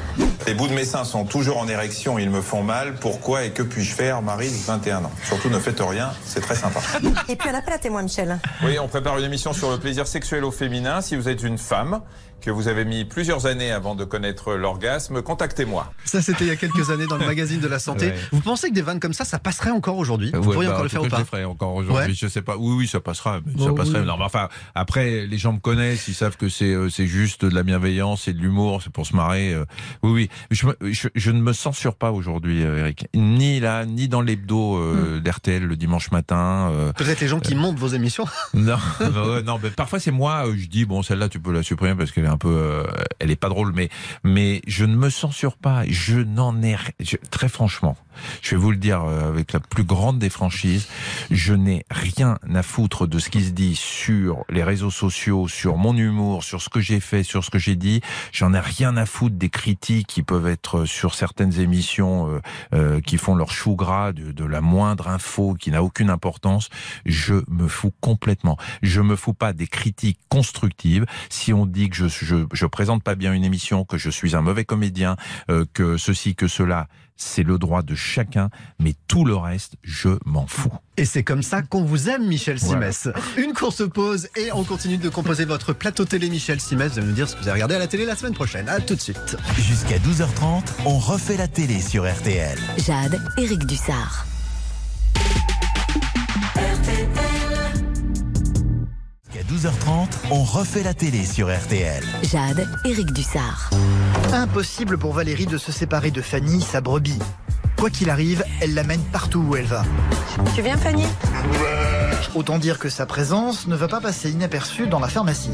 Les bouts de mes seins sont toujours en érection, ils me font mal. Pourquoi et que puis-je faire, Maryse, vingt et un ans. Surtout ne faites rien, c'est très sympa. Et puis un appel à témoin, Michel. Oui, on prépare une émission sur le plaisir sexuel au féminin. Si vous êtes une femme, que vous avez mis plusieurs années avant de connaître l'orgasme, contactez-moi. Ça, c'était il y a quelques années dans le magazine de la santé. Ouais. Vous pensez que des vannes comme ça, ça passerait encore aujourd'hui? Vous Ouais, pourriez bah, encore en le tout faire cas, ou pas? je le ferai encore aujourd'hui, Ouais. je sais pas. Oui, oui, ça passera. Mais ça Oh, passerait. oui. Non, mais enfin, après, les gens me connaissent, ils savent que c'est euh, c'est juste de la bienveillance et de l'humour, c'est pour se marrer. euh. Oui, oui. Je, me- je, je ne me censure pas aujourd'hui, euh, Eric. Ni là, ni dans l'hebdo euh, d'R T L le dimanche matin. euh. Peut-être les gens qui montent vos émissions. Non, bah ouais, non, mais parfois c'est moi. euh, Je dis bon, celle-là, tu peux la supprimer parce qu'elle est un peu, euh, elle est pas drôle, mais mais je ne me censure pas. Je n'en ai ri- je- très franchement. Je vais vous le dire euh, avec la plus grande des franchises. Je n'ai rien à foutre de ce qui se dit sur les réseaux sociaux, sur mon humour, sur ce que j'ai fait, sur ce que j'ai dit. J'en ai rien à foutre des critiques qui peuvent être sur certaines émissions euh, euh, qui font leur chou gras de, de la moindre info qui n'a aucune importance. Je me fous complètement. Je me fous pas des critiques constructives. Si on dit que je je, je présente pas bien une émission, que je suis un mauvais comédien, euh, que ceci, que cela, c'est le droit de chacun, mais tout le reste, je m'en fous. Et c'est comme ça qu'on vous aime, Michel Voilà. Simès. Une courte pause et on continue de composer votre plateau télé, Michel Simès. Vous allez nous dire ce que vous avez regardé à la télé la semaine prochaine. À tout de suite. Jusqu'à douze heures trente, on refait la télé sur R T L. Jade, Éric Dussard. Jusqu'à douze heures trente, on refait la télé sur R T L. Jade, Éric Dussard. Impossible pour Valérie de se séparer de Fanny, sa brebis. Quoi qu'il arrive, elle l'amène partout où elle va. Tu viens, Fanny? Autant dire que sa présence ne va pas passer inaperçue dans la pharmacie.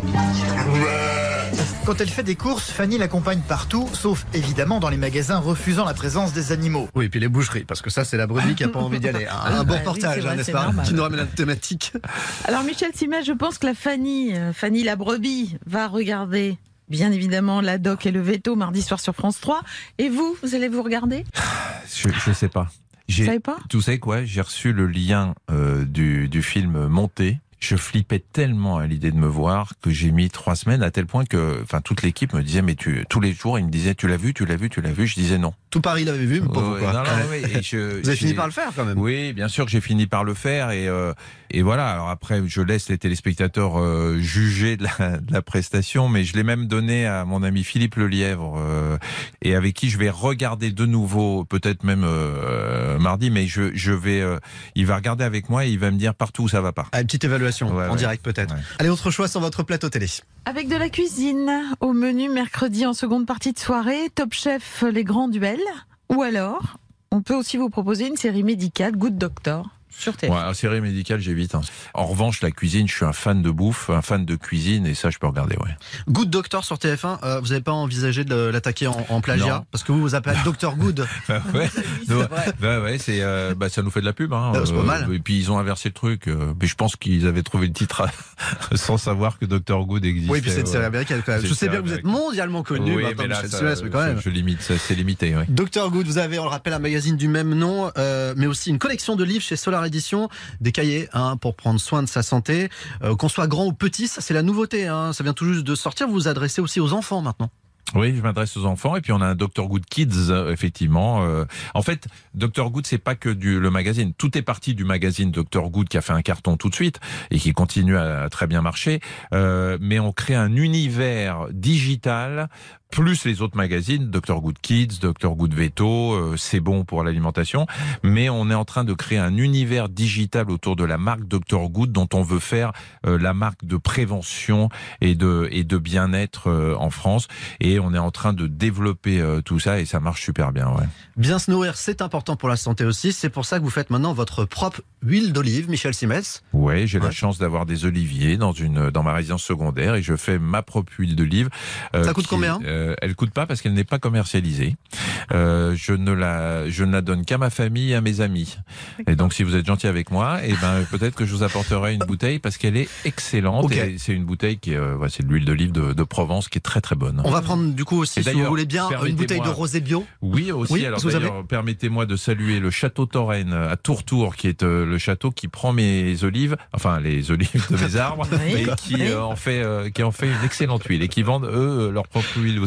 Quand elle fait des courses, Fanny l'accompagne partout, sauf évidemment dans les magasins refusant la présence des animaux. Oui, et puis les boucheries, parce que ça, c'est la brebis qui n'a pas envie d'y aller. Un, un bon Bah oui, portage, c'est vrai, hein, n'est-ce c'est pas? normal. Qui nous ramène à la thématique. Alors Michel Simès, je pense que la Fanny, euh, Fanny la brebis, va regarder bien évidemment la doc et le veto mardi soir sur France trois. Et vous, vous allez vous regarder? Je, je sais pas. J'ai- Vous savez pas? Tu sais quoi? J'ai reçu le lien euh, du, du film Monté. Je flippais tellement à l'idée de me voir que j'ai mis trois semaines à tel point que, enfin, toute l'équipe me disait, mais tu, tous les jours, ils me disaient, tu l'as vu, tu l'as vu, tu l'as vu. Je disais non. Tout Paris l'avait vu, mais pas vous, Ouais, quoi. non, non, ouais, et je- Vous avez fini j'ai- par le faire, quand même. Oui, bien sûr que j'ai fini par le faire et euh, et voilà. Alors après, je laisse les téléspectateurs euh, juger de la, de la prestation, mais je l'ai même donné à mon ami Philippe Lelièvre euh, et avec qui je vais regarder de nouveau, peut-être même euh, mardi, mais je je vais, euh, il va regarder avec moi et il va me dire partout où ça va pas. Ah, une petite évaluation Ouais, en ouais. direct, peut-être. Ouais. Allez, autre choix sur votre plateau télé. Avec de la cuisine au menu mercredi en seconde partie de soirée, Top Chef, les grands duels. Ou alors, on peut aussi vous proposer une série médicale, Good Doctor, sur T F un. Ouais, en série médicale, j'évite. Hein. En revanche, la cuisine, je suis un fan de bouffe, un fan de cuisine, et ça, je peux regarder, ouais. Good Doctor sur T F un, euh, vous n'avez pas envisagé de l'attaquer en, en plagiat? Non. Parce que vous vous appelez Docteur Good. Bah ouais, ouais, bah ouais, c'est, euh, bah ça nous fait de la pub, hein. Ah, c'est pas mal. Et puis ils ont inversé le truc. euh, mais je pense qu'ils avaient trouvé le titre à- sans savoir que docteur Good existait. Oui, puis c'est une série ouais. américaine quand même. C'est Je sais une bien que vous série êtes mondialement connu, Oui, maintenant, mais là, Michel ça, Simès, mais quand même. je, je limite, ça, c'est limité, oui. Docteur Good, vous avez, on le rappelle, un magazine du même nom, euh, mais aussi une collection de livres chez Solar Edition, des cahiers hein, pour prendre soin de sa santé. Euh, qu'on soit grand ou petit, ça c'est la nouveauté, hein, ça vient tout juste de sortir. Vous vous adressez aussi aux enfants maintenant. Oui, je m'adresse aux enfants et puis on a un docteur Good Kids euh, effectivement. Euh, en fait, docteur Good c'est pas que du le magazine, tout est parti du magazine docteur Good qui a fait un carton tout de suite et qui continue à, à très bien marcher. Euh, mais on crée un univers digital plus les autres magazines, docteur Good Kids, docteur Good Veto, euh, c'est bon pour l'alimentation, mais on est en train de créer un univers digital autour de la marque docteur Good dont on veut faire euh, la marque de prévention et de et de bien-être euh, en France et on est en train de développer euh, tout ça et ça marche super bien, ouais. Bien se nourrir, c'est important pour la santé aussi. C'est pour ça que vous faites maintenant votre propre huile d'olive, Michel Simès. Ouais, j'ai Ouais. la chance d'avoir des oliviers dans une dans ma résidence secondaire et je fais ma propre huile d'olive. euh, Ça coûte qui- combien euh, Elle coûte pas parce qu'elle n'est pas commercialisée. Euh, je ne la je ne la donne qu'à ma famille et à mes amis. Et donc si vous êtes gentil avec moi, et ben peut-être que je vous apporterai une bouteille parce qu'elle est excellente. Ok. Et c'est une bouteille qui est euh, ouais, c'est de l'huile d'olive de, de Provence qui est très très bonne. On va prendre du coup aussi, Et si vous d'ailleurs, voulez bien, une bouteille de permettez-moi- rosé bio. Oui, aussi. Oui, alors vous avez- d'ailleurs, permettez-moi de saluer le château Torren à Tourtour, qui est euh, le château qui prend mes olives, enfin les olives de mes arbres, Oui. et qui Oui. euh, en fait, euh, qui en fait une excellente huile et qui vendent eux euh, leur propre huile aussi.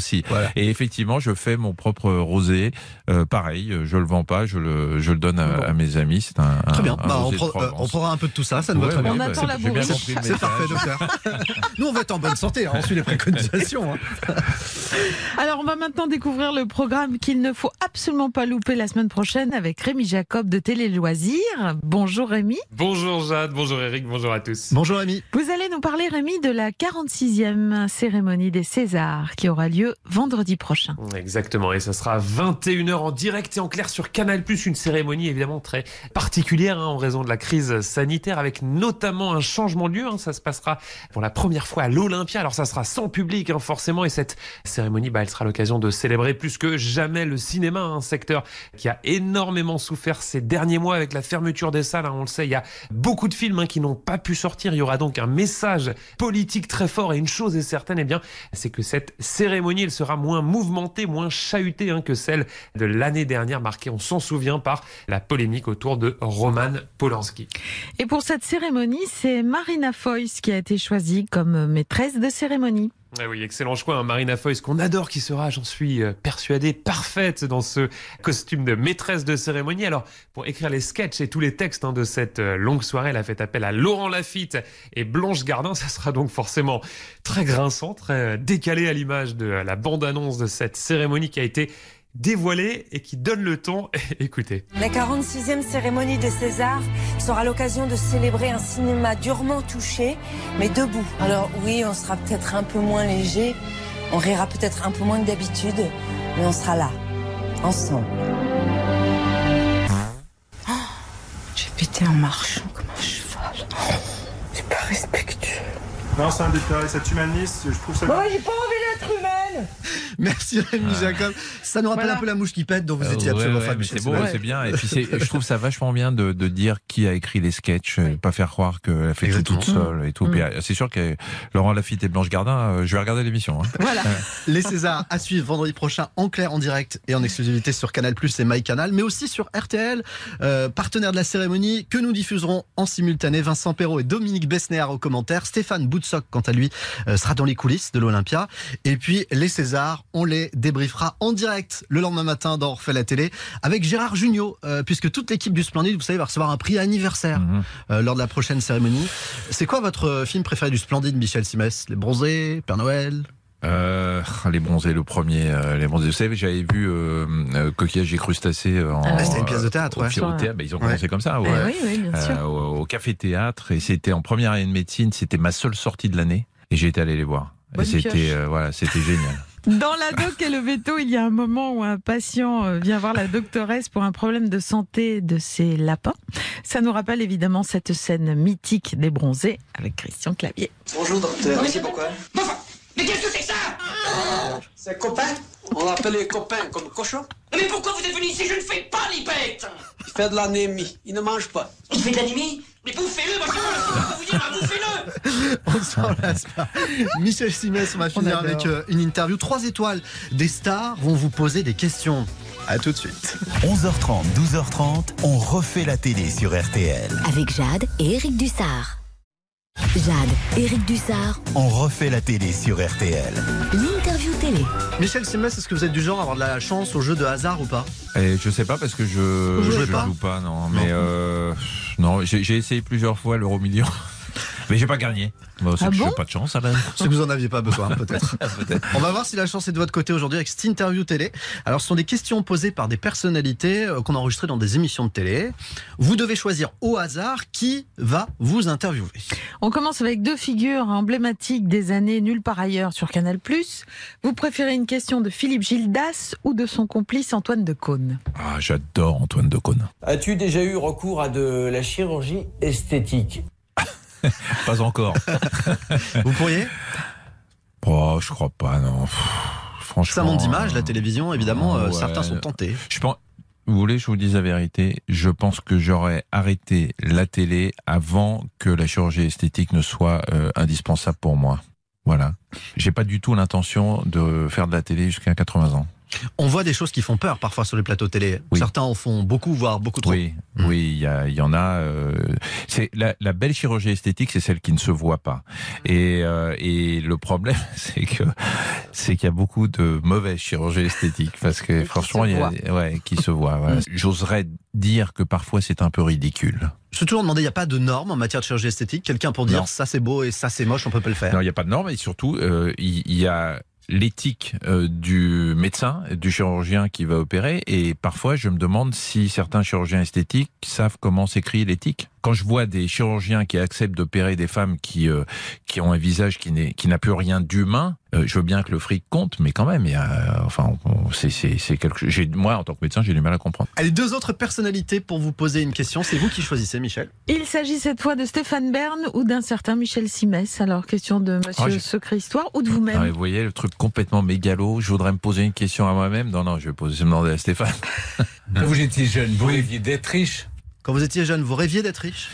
aussi. Voilà. Et effectivement, je fais mon propre rosé. Euh, pareil, je le vends pas, je le, je le donne à, à mes amis. C'est un, Très un, bien. un Bah, on, rosé de pro- euh, Provence. on prendra un peu de tout ça. Ça nous va Ouais, très ouais, bien. On bah, attend c'est- la j'ai bien bourrée. compris le C'est parfait, message. docteur. Nous, on va être en bonne santé. Hein. On suit les préconisations. Hein. Alors, on va maintenant découvrir le programme qu'il ne faut absolument pas louper la semaine prochaine avec Rémi Jacob de Télé Loisirs. Bonjour Rémi. Bonjour Jade, bonjour Eric, bonjour à tous. Bonjour Rémi. Vous allez nous parler, Rémi, de la quarante-sixième cérémonie des Césars qui aura lieu vendredi prochain. Exactement, et ce sera à vingt et une heures en direct et en clair sur Canal+, une cérémonie évidemment très particulière hein, en raison de la crise sanitaire, avec notamment un changement de lieu. Hein. Ça se passera pour la première fois à l'Olympia, alors ça sera sans public hein, forcément, et cette cérémonie, bah, elle sera l'occasion de célébrer plus que jamais le cinéma, un secteur qui a énormément souffert ces derniers mois avec la fermeture des salles. Hein. On le sait, il y a beaucoup de films hein, qui n'ont pas pu sortir. Il y aura donc un message politique très fort, et une chose est certaine, eh bien, c'est que cette cérémonie, elle sera moins mouvementée, moins chahutée hein, que celle de l'année dernière, marquée, on s'en souvient, par la polémique autour de Roman Polanski. Et pour cette cérémonie, c'est Marina Foïs qui a été choisie comme maîtresse de cérémonie. Ah oui, excellent choix, hein. Marina Foïs, qu'on adore, qui sera, j'en suis persuadé, parfaite dans ce costume de maîtresse de cérémonie. Alors, pour écrire les sketchs et tous les textes hein, de cette longue soirée, elle a fait appel à Laurent Lafitte et Blanche Gardin. Ça sera donc forcément très grinçant, très décalé à l'image de la bande-annonce de cette cérémonie qui a été dévoilée et qui donne le ton. Écoutez. La quarante-sixième cérémonie des Césars sera l'occasion de célébrer un cinéma durement touché, mais debout. Alors oui, on sera peut-être un peu moins léger, on rira peut-être un peu moins que d'habitude, mais on sera là, ensemble. Oh, j'ai pété en marchant comme un cheval. Oh, c'est pas respectueux. Non, c'est un détail, ça t'humanise, je trouve ça... Bon, j'ai pas envie d'être humaine. Merci Rémi Ah. Jacob. Ça nous rappelle Voilà. un peu la mouche qui pète dont vous Euh, étiez ouais, absolument ouais, fan. mais Michel c'est beau, Simès. c'est bien. Et puis c'est, je trouve ça vachement bien de, de dire qui a écrit les sketchs, oui. Pas faire croire qu'elle a fait tout toute seule et tout. Mmh. Puis, c'est sûr que Laurent Lafitte et Blanche Gardin, euh, je vais regarder l'émission. Hein. Voilà. Les Césars à suivre vendredi prochain en clair, en direct et en exclusivité sur Canal+ et MyCanal, mais aussi sur R T L, euh, partenaire de la cérémonie que nous diffuserons en simultané. Vincent Perrault et Dominique Besnéard aux commentaires. Stéphane Boutsock, quant à lui, euh, sera dans les coulisses de l'Olympia. Et puis les Césars, on les débriefera en direct le lendemain matin dans On refait la télé avec Gérard Jugnot, euh, puisque toute l'équipe du Splendide, vous savez, va recevoir un prix anniversaire Mmh. euh, lors de la prochaine cérémonie. C'est quoi votre film préféré du Splendide, Michel Simès? Les Bronzés, Père Noël? Euh, les bronzés, le premier, euh, les bronzés. Vous savez, j'avais vu euh, euh, Coquillage et crustacés en. Ah, c'était une pièce de théâtre, au, ouais. au théâtre, bah, ils ont commencé Ouais. comme ça, Eh ouais. oui, oui, bien sûr. Euh, au, au café théâtre, et c'était en première année de médecine. C'était ma seule sortie de l'année, et j'ai été allé les voir. Bonne et c'était, pioche. euh, voilà, c'était génial. Dans la doc et le veto, il y a un moment où un patient euh, vient voir la doctoresse pour un problème de santé de ses lapins. Ça nous rappelle évidemment cette scène mythique des Bronzés avec Christian Clavier. Bonjour docteur, mais c'est pourquoi? Mais qu'est-ce que c'est que ça? C'est copain? On l'appelle les copains comme cochon. Mais pourquoi vous êtes venu ici? Je ne fais pas les bêtes. Il fait de l'anémie, il ne mange pas. Il fait de l'anémie? Mais bouffez-le, moi je sais pas ce que vous dire, hein, bouffez-le. On s'en lasse pas. Michel Simès, on va finir adore. avec euh, une interview. Trois étoiles. Des stars vont vous poser des questions. À tout de suite. onze heures trente, douze heures trente, on refait la télé sur R T L. Avec Jade et Eric Dussard. Jade, Eric Dussard, On refait la télé sur R T L. l'interview télé. Michel Simès, est-ce que vous êtes du genre à avoir de la chance au jeu de hasard ou pas? Et je sais pas parce que je Vous jouez je pas joue pas, non. Mais euh, non, j'ai, j'ai essayé plusieurs fois l'euro million, mais j'ai pas gagné. Bon, c'est Ah que bon j'ai pas de chance, alors. C'est que vous en aviez pas besoin, peut-être. Peut-être. On va voir si la chance est de votre côté aujourd'hui avec cette interview télé. Alors, ce sont des questions posées par des personnalités euh, qu'on a enregistrées dans des émissions de télé. Vous devez choisir au hasard qui va vous interviewer. On commence avec deux figures emblématiques des années nulle part ailleurs sur Canal+. Vous préférez une question de Philippe Gildas ou de son complice Antoine Decaune? Ah, j'adore Antoine Decaune. As-tu déjà eu recours à de la chirurgie esthétique? Pas encore. Vous pourriez? Oh, je crois pas, non. Pff, franchement. Ça monte d'image, la télévision, évidemment, euh, ouais. certains sont tentés. Je pense. Vous voulez que je vous dise la vérité? Je pense que j'aurais arrêté la télé avant que la chirurgie esthétique ne soit euh, indispensable pour moi. Voilà. J'ai pas du tout l'intention de faire de la télé jusqu'à quatre-vingts ans. On voit des choses qui font peur parfois sur les plateaux télé. Oui. Certains en font beaucoup, voire beaucoup trop. Oui, mmh. oui, il y, a, il y en a. Euh, c'est la, la belle chirurgie esthétique, c'est celle qui ne se voit pas. Et, euh, et le problème, c'est que c'est qu'il y a beaucoup de mauvaises chirurgies esthétiques parce que et franchement, il y a, ouais, qui se voient. Voilà. Mmh. J'oserais dire que parfois c'est un peu ridicule. Je suis toujours demandé, il n'y a pas de normes en matière de chirurgie esthétique? Quelqu'un pour dire non. Ça c'est beau et ça c'est moche, on peut pas le faire? Non, il n'y a pas de normes et surtout, euh, il, il y a l'éthique euh, du médecin, du chirurgien qui va opérer, et parfois je me demande si certains chirurgiens esthétiques savent comment s'écrit l'éthique. Quand je vois des chirurgiens qui acceptent d'opérer des femmes qui euh, qui ont un visage qui n'est qui n'a plus rien d'humain, euh, je veux bien que le fric compte, mais quand même, il y a, enfin, c'est c'est c'est quelque chose. J'ai, moi, en tant que médecin, j'ai du mal à comprendre. Allez, deux autres personnalités pour vous poser une question. C'est vous qui choisissez, Michel. Il s'agit cette fois de Stéphane Bern ou d'un certain Michel Simès. Alors, question de Monsieur oh, Secret Histoire ou de vous-même. Ah, vous voyez le truc complètement mégalo. Je voudrais me poser une question à moi-même. Non, non, je vais poser, je vais demander à Stéphane. Quand vous étiez jeune, vous rêviez d'être riche? Quand vous étiez jeune, vous rêviez d'être riche?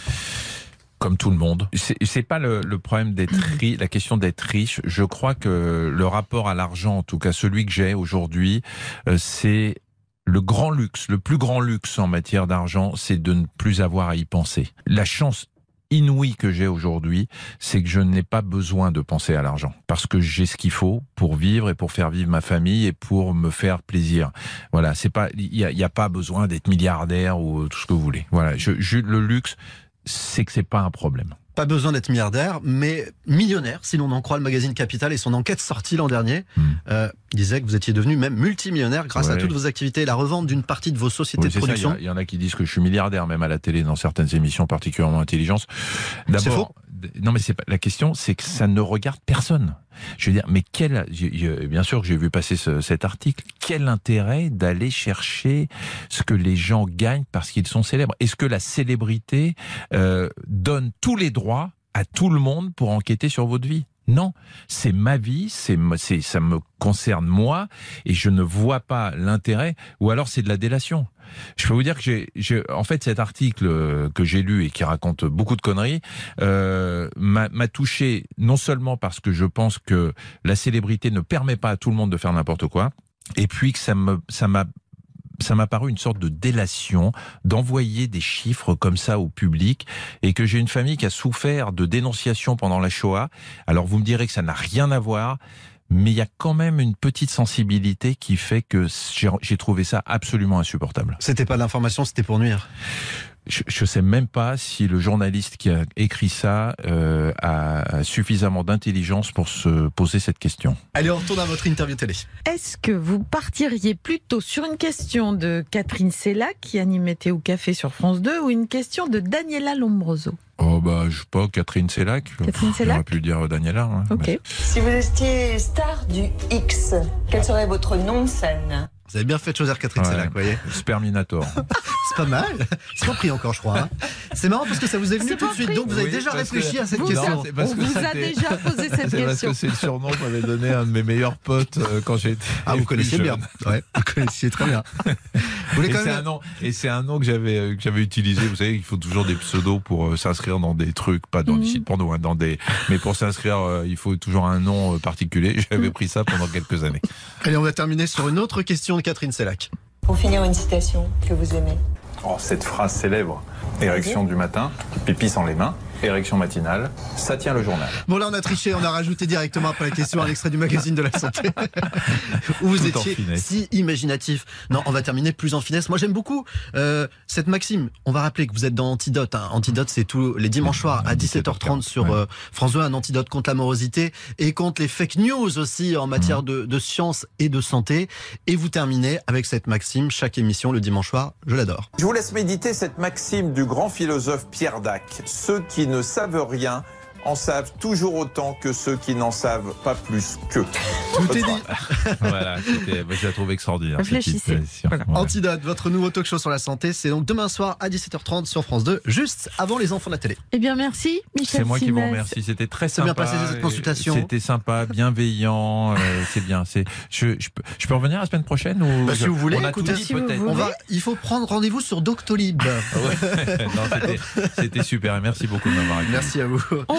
Comme tout le monde. C'est, c'est pas le, le problème d'être riche, la question d'être riche. Je crois que le rapport à l'argent, en tout cas celui que j'ai aujourd'hui, euh, c'est le grand luxe, le plus grand luxe en matière d'argent, c'est de ne plus avoir à y penser. La chance inouïe que j'ai aujourd'hui, c'est que je n'ai pas besoin de penser à l'argent. Parce que j'ai ce qu'il faut pour vivre et pour faire vivre ma famille et pour me faire plaisir. Voilà, c'est pas, il y a, y a pas besoin d'être milliardaire ou tout ce que vous voulez. Voilà, je, je, le luxe, c'est que c'est pas un problème. Pas besoin d'être milliardaire, mais millionnaire, si l'on en croit le magazine Capital et son enquête sortie l'an dernier. Mmh. Euh, il disait que vous étiez devenu même multimillionnaire grâce ouais. à toutes vos activités et la revente d'une partie de vos sociétés oui, de production. Il y, y en a qui disent que je suis milliardaire, même à la télé, dans certaines émissions particulièrement intelligentes. D'abord, c'est faux. Non, mais c'est pas la question, c'est que ça ne regarde personne. Je veux dire, mais quel, bien sûr que j'ai vu passer ce, cet article, quel intérêt d'aller chercher ce que les gens gagnent parce qu'ils sont célèbres? Est-ce que la célébrité euh, donne tous les droits à tout le monde pour enquêter sur votre vie? Non, c'est ma vie, c'est, c'est, ça me concerne moi, et je ne vois pas l'intérêt, ou alors c'est de la délation. Je peux vous dire que j'ai, j'ai en fait, cet article que j'ai lu et qui raconte beaucoup de conneries euh, m'a, m'a touché non seulement parce que je pense que la célébrité ne permet pas à tout le monde de faire n'importe quoi, et puis que ça me, ça m'a ça m'a paru une sorte de délation d'envoyer des chiffres comme ça au public, et que j'ai une famille qui a souffert de dénonciation pendant la Shoah. Alors vous me direz que ça n'a rien à voir, mais il y a quand même une petite sensibilité qui fait que j'ai, j'ai trouvé ça absolument insupportable. C'était pas de l'information, c'était pour nuire. Je ne sais même pas si le journaliste qui a écrit ça euh, a suffisamment d'intelligence pour se poser cette question. Allez, on retourne à votre interview télé. Est-ce que vous partiriez plutôt sur une question de Catherine Sellac, qui animait Thé au café sur France deux, ou une question de Daniela Lombroso? Oh bah, je sais pas, Catherine Sellac. Catherine Sellac. J'aurais pu dire Daniela. Hein, ok. Mais... Si vous étiez star du X, quel serait votre nom de scène? Vous avez bien fait de choisir Catherine ouais, Sellac, vous voyez. Sperminator. C'est pas mal. C'est pas pris encore, je crois. Hein. C'est marrant parce que ça vous est venu c'est tout de suite, donc vous avez oui, déjà réfléchi que... à cette vous, question. Non, c'est parce On que vous a déjà posé cette c'est question. Parce que c'est le surnom que m'avait donné un de mes meilleurs potes euh, quand j'étais. Ah, vous connaissiez jeune. bien. Ouais, vous connaissiez très bien. Vous et, quand c'est même... un nom, et c'est un nom que j'avais, euh, que j'avais utilisé. Vous savez, il faut toujours des pseudos pour euh, s'inscrire dans des trucs, pas dans mmh. des sites porno, hein, dans des. Mais pour s'inscrire, euh, il faut toujours un nom euh, particulier. J'avais mmh. pris ça pendant quelques années. Allez, on va terminer sur une autre question de Catherine Sellac. Pour finir, une citation que vous aimez. Oh, cette phrase célèbre. Érection du matin, pipi sans les mains, érection matinale, ça tient le journal. Bon, là on a triché, on a rajouté directement après la question un extrait du magazine de la santé où vous Tout étiez si imaginatif. Non, on va terminer plus en finesse. Moi j'aime beaucoup euh, cette maxime. On va rappeler que vous êtes dans Antidote. Hein. Antidote, c'est tous les dimanches soirs à dix-sept heures trente sur ouais. euh, France deux, un antidote contre la morosité et contre les fake news aussi en matière mmh. de, de science et de santé. Et vous terminez avec cette maxime, chaque émission le dimanche soir, je l'adore. Je vous laisse méditer cette maxime du grand philosophe Pierre Dac. Ceux qui ne savent rien en savent toujours autant que ceux qui n'en savent pas plus qu'eux. Tout est dit. Voilà, moi, je la trouve extraordinaire. Réfléchissez. Voilà. Voilà. Antidote, votre nouveau talk show sur la santé, c'est donc demain soir à dix-sept heures trente sur France deux, juste avant les enfants de la télé. Eh bien, merci, Michel. C'est moi Simès. qui vous remercie. C'était très sympa. C'est bien passé cette consultation. C'était sympa, bienveillant. euh, c'est bien. C'est. Je, je, peux, je peux revenir la semaine prochaine ou bah, si vous voulez. On a écoutez, tout dit, si peut-être. On va. Il faut prendre rendez-vous sur Doctolib. Ouais. Non, c'était, c'était super. Merci beaucoup de m'avoir écouté. Merci à vous. On vous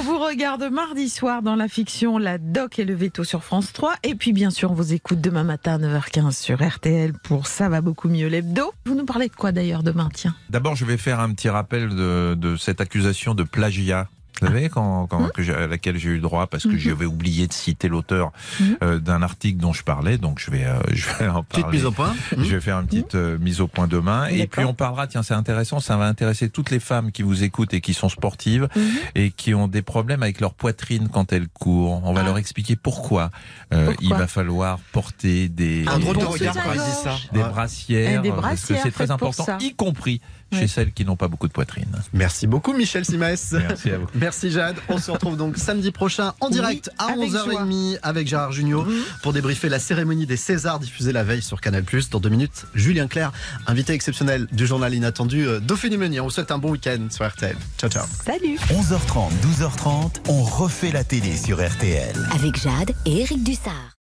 vous regarde mardi soir dans la fiction La Doc et le Veto sur France trois. Et puis bien sûr, on vous écoute demain matin à neuf heures quinze sur R T L pour Ça va beaucoup mieux l'hebdo. Vous nous parlez de quoi d'ailleurs demain, tiens? D'abord, je vais faire un petit rappel de, de cette accusation de plagiat. Vous savez, quand, quand, Mmh. que j'ai- à laquelle j'ai eu le droit, parce que Mmh. j'avais oublié de citer l'auteur Mmh. euh, d'un article dont je parlais, donc je vais, euh, je vais en parler. Petite mise au point. Mmh. Je vais faire une petite euh, mise au point demain. Et D'accord. puis on parlera, tiens, c'est intéressant, ça va intéresser toutes les femmes qui vous écoutent et qui sont sportives Mmh. et qui ont des problèmes avec leur poitrine quand elles courent. On va Ah. leur expliquer pourquoi, euh, Pourquoi il va falloir porter des, Un drôle de des, regard quand il dit ça. des Ouais. brassières, Et des parce que brassières c'est très faites pour important, ça. y compris chez Ouais. celles qui n'ont pas beaucoup de poitrine. Merci beaucoup Michel Simès. Merci à vous. Merci Jade. On se retrouve donc samedi prochain en Oui, direct à avec onze heures trente avec Gérard Jugnot Mhm. pour débriefer la cérémonie des Césars diffusée la veille sur Canal plus. Dans deux minutes, Julien Clerc, invité exceptionnel du journal inattendu euh, Dauphine Meunier. On vous souhaite un bon week-end sur R T L. Ciao ciao. Salut. onze heures trente, douze heures trente, on refait la télé sur R T L. Avec Jade et Eric Dussard.